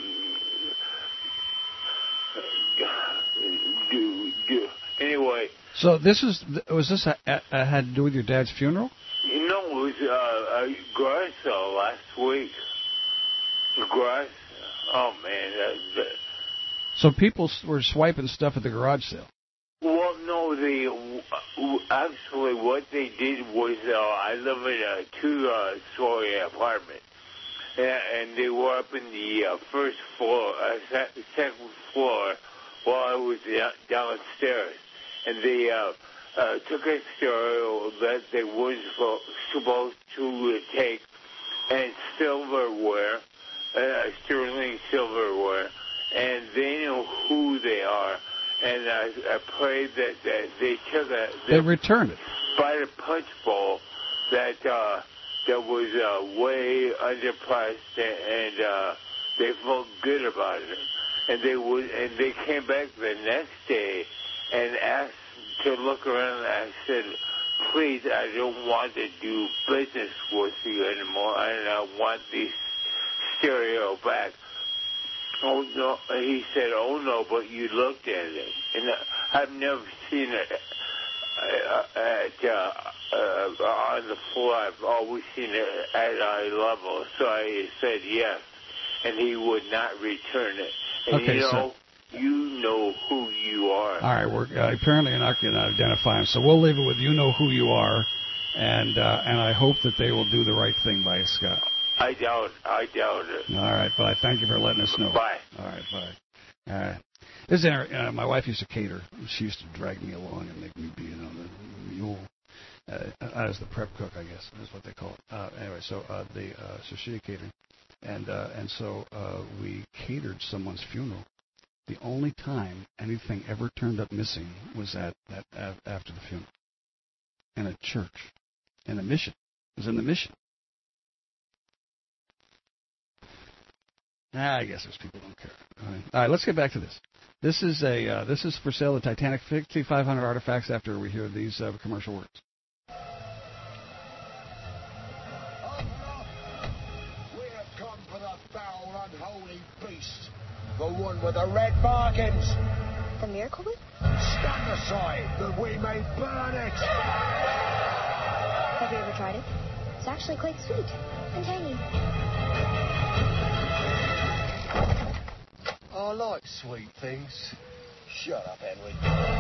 do. Anyway. So was this had to do with your dad's funeral? No, it was Garza last week. Garza. Oh man. So people were swiping stuff at the garage sale. Well, no, actually what they did was I live in a 2-story apartment, and they were up in the first floor, second floor, while I was downstairs, and they took a stereo that they weren't supposed to take, and silverware, sterling silverware, and they know who they are. And I pray that they took they returned it by the punch bowl that was way underpriced, and they felt good about it. And they came back the next day and asked to look around. I said, please, I don't want to do business with you anymore, and I want the stereo back. Oh, no, he said, oh, no, but you looked at it. And I've never seen it on the floor. I've always seen it at eye level. So I said yes, and he would not return it. And okay, you know who you are. All right, apparently you're not going to identify him, so we'll leave it with you know who you are, and I hope that they will do the right thing by you, Scott. I doubt it. All right, bye. Thank you for letting us know. Bye. All right, bye. All right. This is my wife used to cater. She used to drag me along and make me be, the mule. As the prep cook, I guess, is what they call it. Anyway, so she did catering, and so we catered someone's funeral. The only time anything ever turned up missing was after the funeral, in a church, in a mission. It was in the mission. I guess those people don't care. All right, let's get back to this. This is for sale. The Titanic, 5,500 artifacts. After we hear these commercial words. We have come for the foul, unholy beast, the one with the red markings. The miracle whip? Stand aside, that we may burn it. Have you ever tried it? It's actually quite sweet and tangy. I like sweet things. Shut up, Edwin.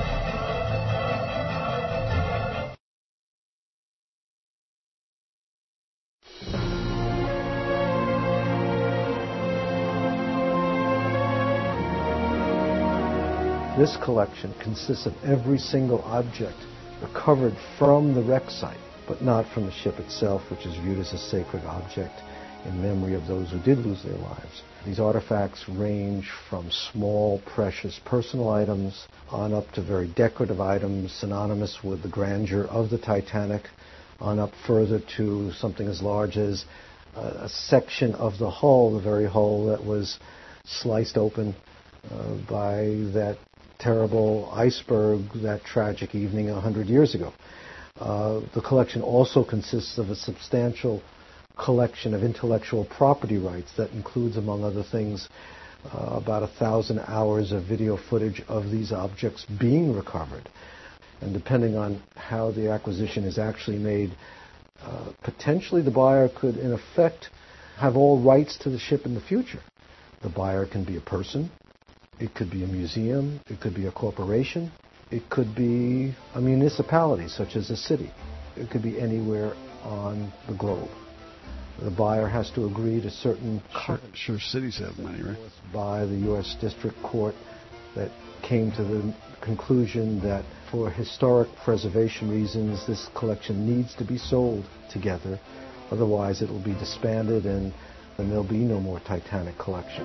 This collection consists of every single object recovered from the wreck site, but not from the ship itself, which is viewed as a sacred object in memory of those who did lose their lives. These artifacts range from small, precious personal items on up to very decorative items synonymous with the grandeur of the Titanic, on up further to something as large as a section of the hull, the very hull that was sliced open by that terrible iceberg that tragic evening 100 years ago. The collection also consists of a substantial collection of intellectual property rights that includes, among other things, about 1,000 hours of video footage of these objects being recovered. And depending on how the acquisition is actually made, potentially the buyer could, in effect, have all rights to the ship in the future. The buyer can be a person, it could be a museum, it could be a corporation, it could be a municipality, such as a city. It could be anywhere on the globe. The buyer has to agree to certain Sure, cities have money, right? By the U.S. District Court that came to the conclusion that for historic preservation reasons, this collection needs to be sold together. Otherwise, it will be disbanded and there'll be no more Titanic collection.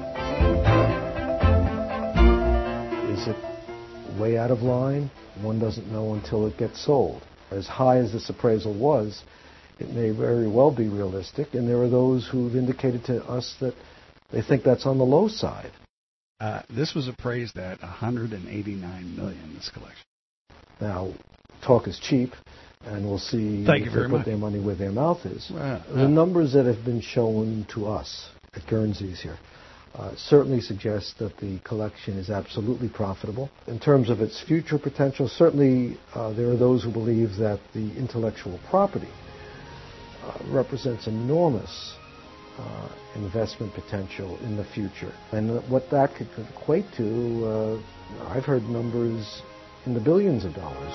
Is it way out of line? One doesn't know until it gets sold. As high as this appraisal was, it may very well be realistic, and there are those who've indicated to us that they think that's on the low side. This was appraised at $189 million, this collection. Now, talk is cheap, and we'll see Thank you if very they put much. their money where their mouth is. Wow. The numbers that have been shown to us at Guernsey's here certainly suggest that the collection is absolutely profitable. In terms of its future potential, certainly there are those who believe that the intellectual property represents enormous investment potential in the future. And what that could equate to, I've heard numbers in the billions of dollars.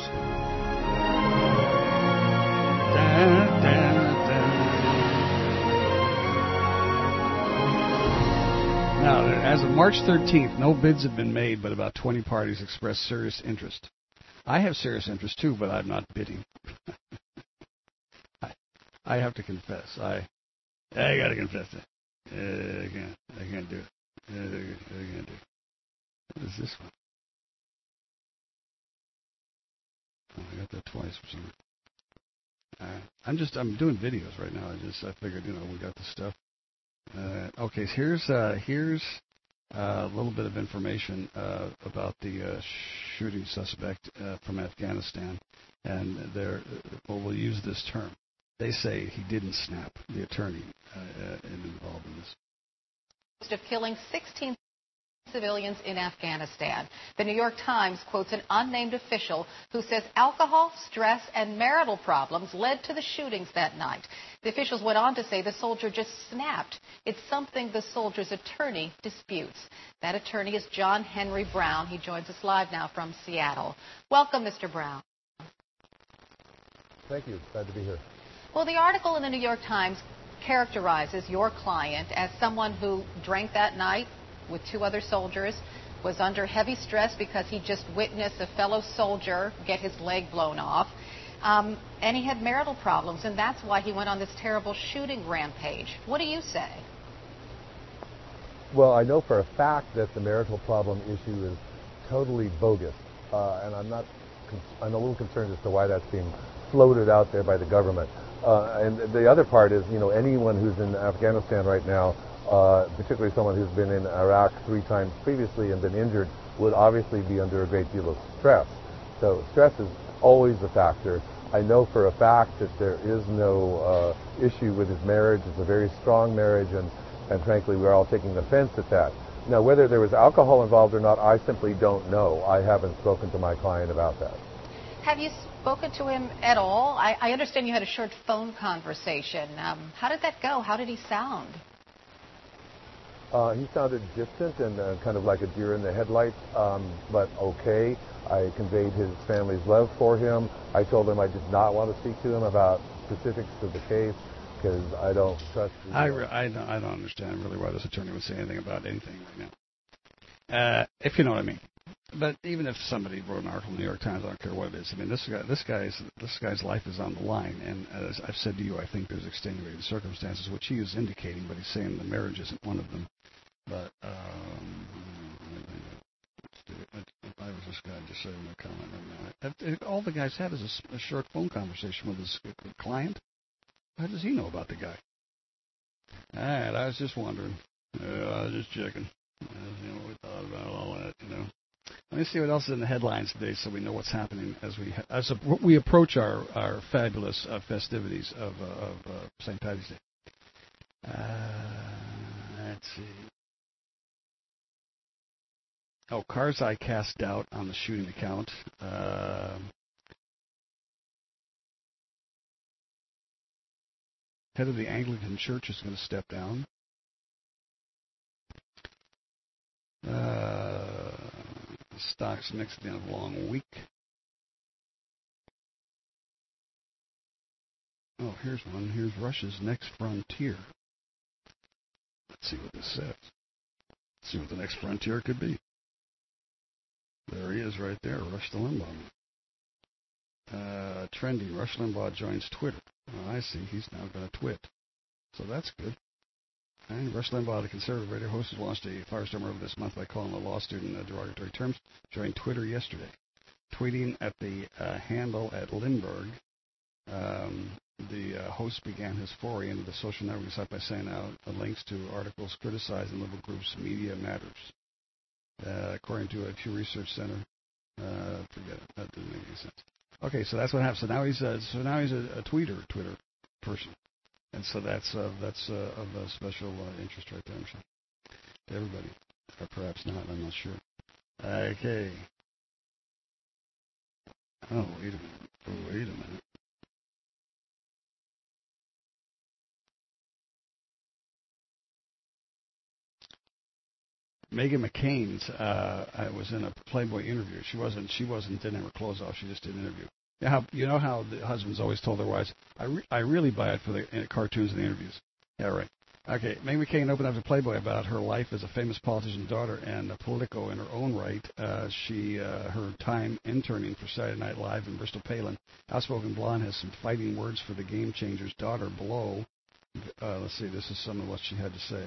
Now, as of March 13th, no bids have been made, but about 20 parties expressed serious interest. I have serious interest too, but I'm not bidding. I have to confess. I got to confess it. I can't do it. I can't do it. What is this one? Oh, I got that twice for some reason. I'm doing videos right now. I figured, we got the stuff. Okay, so here's a little bit of information about the shooting suspect from Afghanistan, and we'll use this term. They say he didn't snap, the attorney involved in this. Of killing 16 civilians in Afghanistan. The New York Times quotes an unnamed official who says alcohol, stress, and marital problems led to the shootings that night. The officials went on to say the soldier just snapped. It's something the soldier's attorney disputes. That attorney is John Henry Brown. He joins us live now from Seattle. Welcome, Mr. Brown. Thank you. Glad to be here. Well, the article in the New York Times characterizes your client as someone who drank that night with two other soldiers, was under heavy stress because he just witnessed a fellow soldier get his leg blown off, and he had marital problems, and that's why he went on this terrible shooting rampage. What do you say? Well, I know for a fact that the marital problem issue is totally bogus, and I'm a little concerned as to why that's being floated out there by the government. And the other part is, anyone who's in Afghanistan right now, particularly someone who's been in Iraq 3 times previously and been injured, would obviously be under a great deal of stress. So stress is always a factor. I know for a fact that there is no issue with his marriage. It's a very strong marriage, and frankly, we're all taking offense at that. Now, whether there was alcohol involved or not, I simply don't know. I haven't spoken to my client about that. Have you spoken to him at all? I understand you had a short phone conversation. How did that go? How did he sound? He sounded distant and kind of like a deer in the headlights, but okay. I conveyed his family's love for him. I told him I did not want to speak to him about specifics of the case because I don't trust. I don't understand really why this attorney would say anything about anything right now. If you know what I mean. But even if somebody wrote an article in the New York Times, I don't care what it is. I mean, this guy's life is on the line, and as I've said to you, I think there's extenuating circumstances, which he is indicating, but he's saying the marriage isn't one of them. But if I was this guy, I'd just say no comment right now. All the guy's had is a short phone conversation with his client. How does he know about the guy? All right, I was just wondering. I was just checking. What we thought about all that, Let me see what else is in the headlines today, so we know what's happening as we approach our fabulous festivities of St. Paddy's Day. Let's see. Oh, Karzai cast doubt on the shooting account. Head of the Anglican Church is going to step down. Stocks mixed at the end of a long week. Oh, here's one. Here's Russia's next frontier. Let's see what this says. Let's see what the next frontier could be. There he is right there, Rush Limbaugh. Trending, Rush Limbaugh joins Twitter. Oh, I see. He's now going to twit. So that's good. And Rush Limbaugh, the conservative radio host, has launched a firestorm over this month by calling a law student derogatory terms, joined Twitter yesterday. Tweeting at the handle at Lindbergh, the host began his foray into the social networking site by sending out links to articles criticizing liberal groups' Media Matters. According to a Pew Research Center, forget it. That didn't make any sense. Okay, so that's what happened. So now he's a Twitter person, and so that's of special interest right there. I'm sure to everybody, or perhaps not. I'm not sure. Okay. Oh, wait a minute. Meghan McCain's was in a Playboy interview. She didn't have her clothes off. She just did an interview. You know how the husbands always told their wives, I really buy it for the cartoons and the interviews. Yeah, right. Okay, Meghan McCain opened up to Playboy about her life as a famous politician's daughter and a Politico in her own right. Her time interning for Saturday Night Live and Bristol Palin. Outspoken blonde has some fighting words for the Game Changer's daughter below. Let's see, this is some of what she had to say.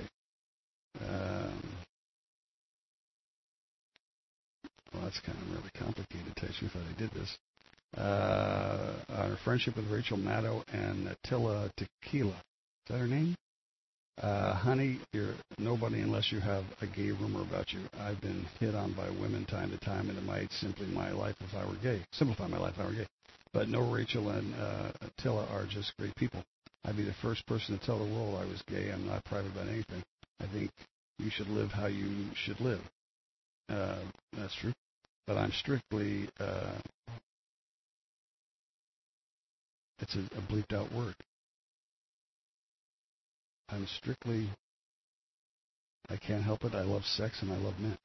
Well, that's kind of really complicated, to tell you how they did this. On her friendship with Rachel Maddow and Attila Tequila. Is that her name? Honey, you're nobody unless you have a gay rumor about you. I've been hit on by women time to time, and it might simplify my life if I were gay. But no, Rachel and Attila are just great people. I'd be the first person to tell the world I was gay. I'm not private about anything. I think you should live how you should live. That's true. But I'm strictly, it's a bleeped out word. I can't help it. I love sex and I love men.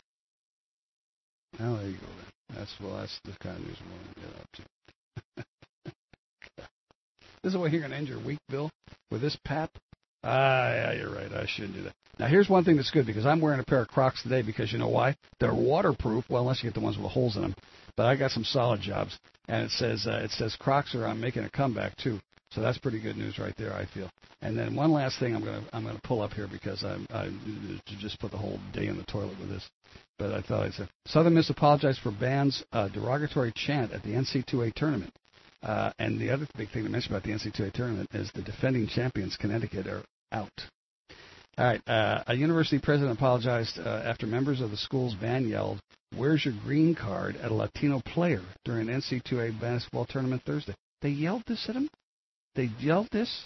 Now there you go then. That's the kind of news we want to get up to. This is the way you're going to end your week, Bill, with this pap. Yeah, you're right. I shouldn't do that. Now, here's one thing that's good, because I'm wearing a pair of Crocs today, because you know why? They're waterproof. Well, unless you get the ones with the holes in them. But I got some solid jobs, and it says Crocs are making a comeback too. So that's pretty good news right there, I feel. And then one last thing I'm gonna pull up here, because I just put the whole day in the toilet with this. But I thought I'd say Southern Miss apologized for band's derogatory chant at the NC2A tournament. And the other big thing to mention about the NC2A tournament is the defending champions, Connecticut, are out. All right. A university president apologized after members of the school's band yelled, "Where's your green card?" at a Latino player during an NC2A basketball tournament Thursday. They yelled this at him? They yelled this?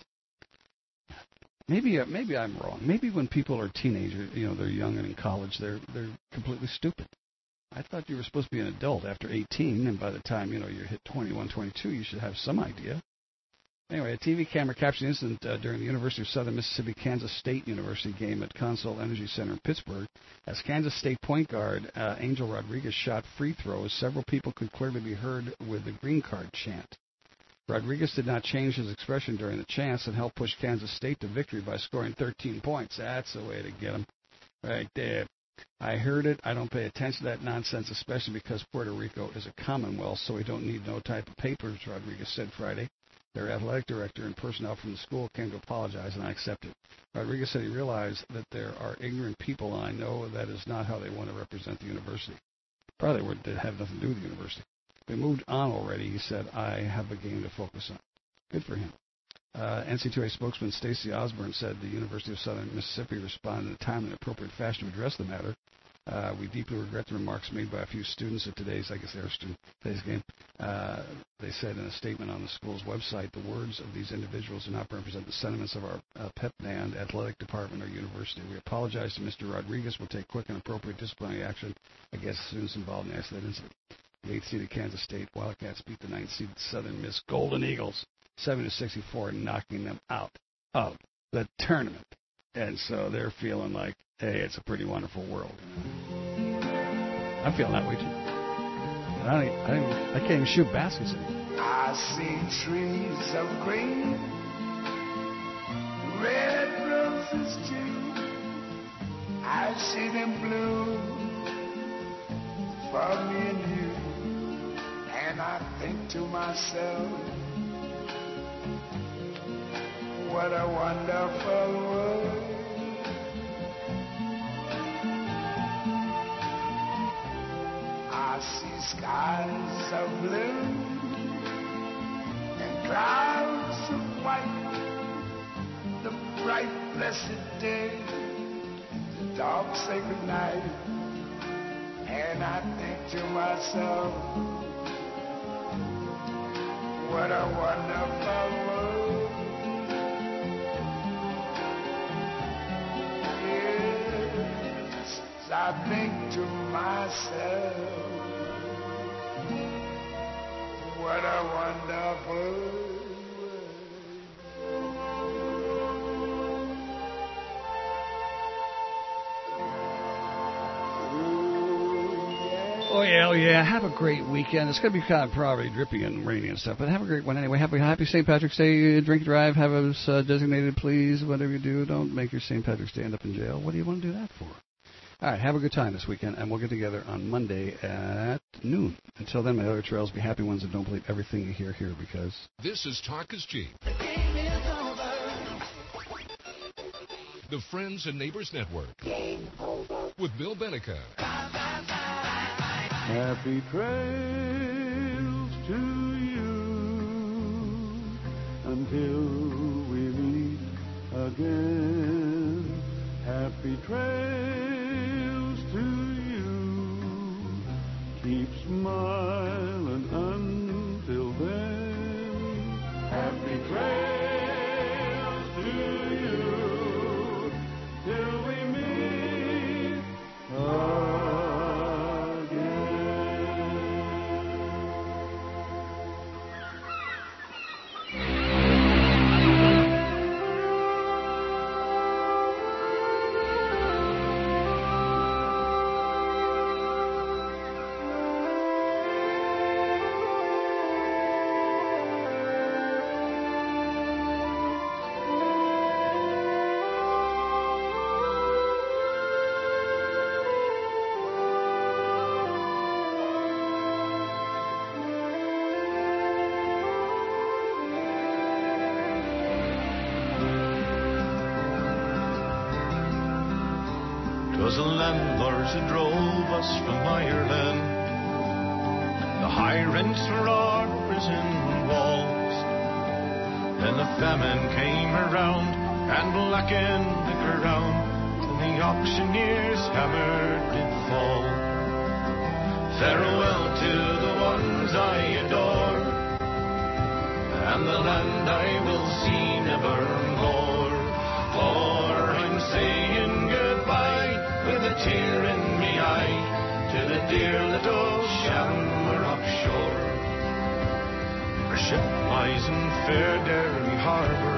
Maybe I'm wrong. Maybe when people are teenagers, they're young and in college, they're completely stupid. I thought you were supposed to be an adult after 18, and by the time, you hit 21, 22, you should have some idea. Anyway, a TV camera captured the incident during the University of Southern Mississippi-Kansas State University game at Consol Energy Center in Pittsburgh. As Kansas State point guard Angel Rodriguez shot free throws, several people could clearly be heard with the green card chant. Rodriguez did not change his expression during the chants and helped push Kansas State to victory by scoring 13 points. That's the way to get them. Right there. I heard it. I don't pay attention to that nonsense, especially because Puerto Rico is a commonwealth, so we don't need no type of papers, Rodriguez said Friday. Their athletic director and personnel from the school came to apologize, and I accept it. Rodriguez said he realized that there are ignorant people, and I know that is not how they want to represent the university. Probably would have nothing to do with the university. We moved on already, he said. I have a game to focus on. Good for him. NC2A spokesman Stacey Osborne said the University of Southern Mississippi responded in a timely and appropriate fashion to address the matter. We deeply regret the remarks made by a few students at today's game. They said in a statement on the school's website, the words of these individuals do not represent the sentiments of our pep band, athletic department, or university. We apologize to Mr. Rodriguez. We'll take quick and appropriate disciplinary action against the students involved in the accident incident. The 8th-seeded Kansas State Wildcats beat the 9th-seeded Southern Miss Golden Eagles 70-64, knocking them out of the tournament. And so they're feeling like, hey, it's a pretty wonderful world. I'm feeling that way too. I can't even shoot baskets anymore. I see trees of green, red roses too, I see them bloom for me and you, and I think to myself, what a wonderful world. I see skies of blue and clouds of white, the bright blessed day, the dark sacred night, and I think to myself, what a wonderful world. Yes, I think to myself, what a wonderful world. Oh, yeah, have a great weekend. It's going to be kind of probably drippy and rainy and stuff, but have a great one anyway. Happy St. Patrick's Day. Drink and drive. Have us designated, please. Whatever you do, don't make your St. Patrick's Day end up in jail. What do you want to do that for? All right, have a good time this weekend, and we'll get together on Monday at noon. Until then, my other trails, be happy ones and don't believe everything you hear here, because... This is Talk is Cheap. The Friends and Neighbors Network. With Bill Benica. Happy trails to you until we meet again. Happy trails to you. Keep smiling until then. Happy trails to you till we meet again. Was the landlords who drove us from Ireland. The high rents for our prison walls. Then the famine came around and blackened the ground, and the auctioneer's hammer did fall. Farewell to the ones I adore, and the land I will see nevermore. For I'm saying goodbye with a tear in me eye to the dear little Shamrock shore. Our ship lies in Fairderry Harbour,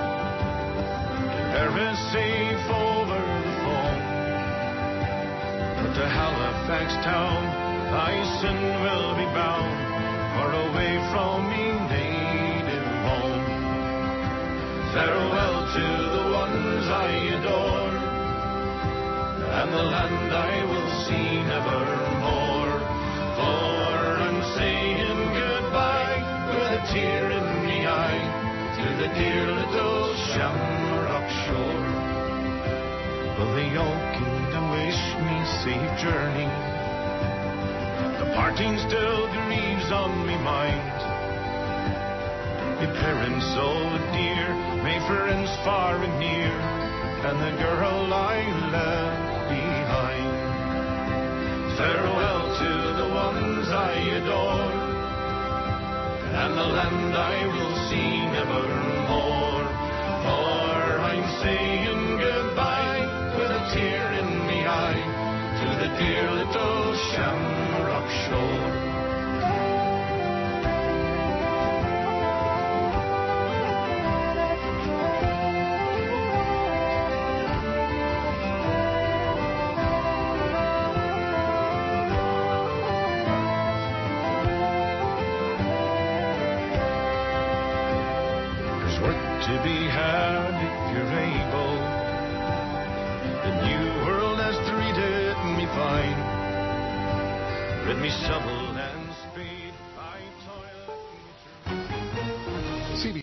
there is safe over the foam. But to Halifax town thy sin will be bound, far away from me native home. Farewell to the ones I adore, and the land I will see nevermore. For I'm saying goodbye with a tear in me eye to the dear little Shamrock shore. Will they all kingdom wish me safe journey? The parting still grieves on me mind. My parents so dear, my friends far and near, and the girl I left behind. Farewell to the ones I adore, and the land I will see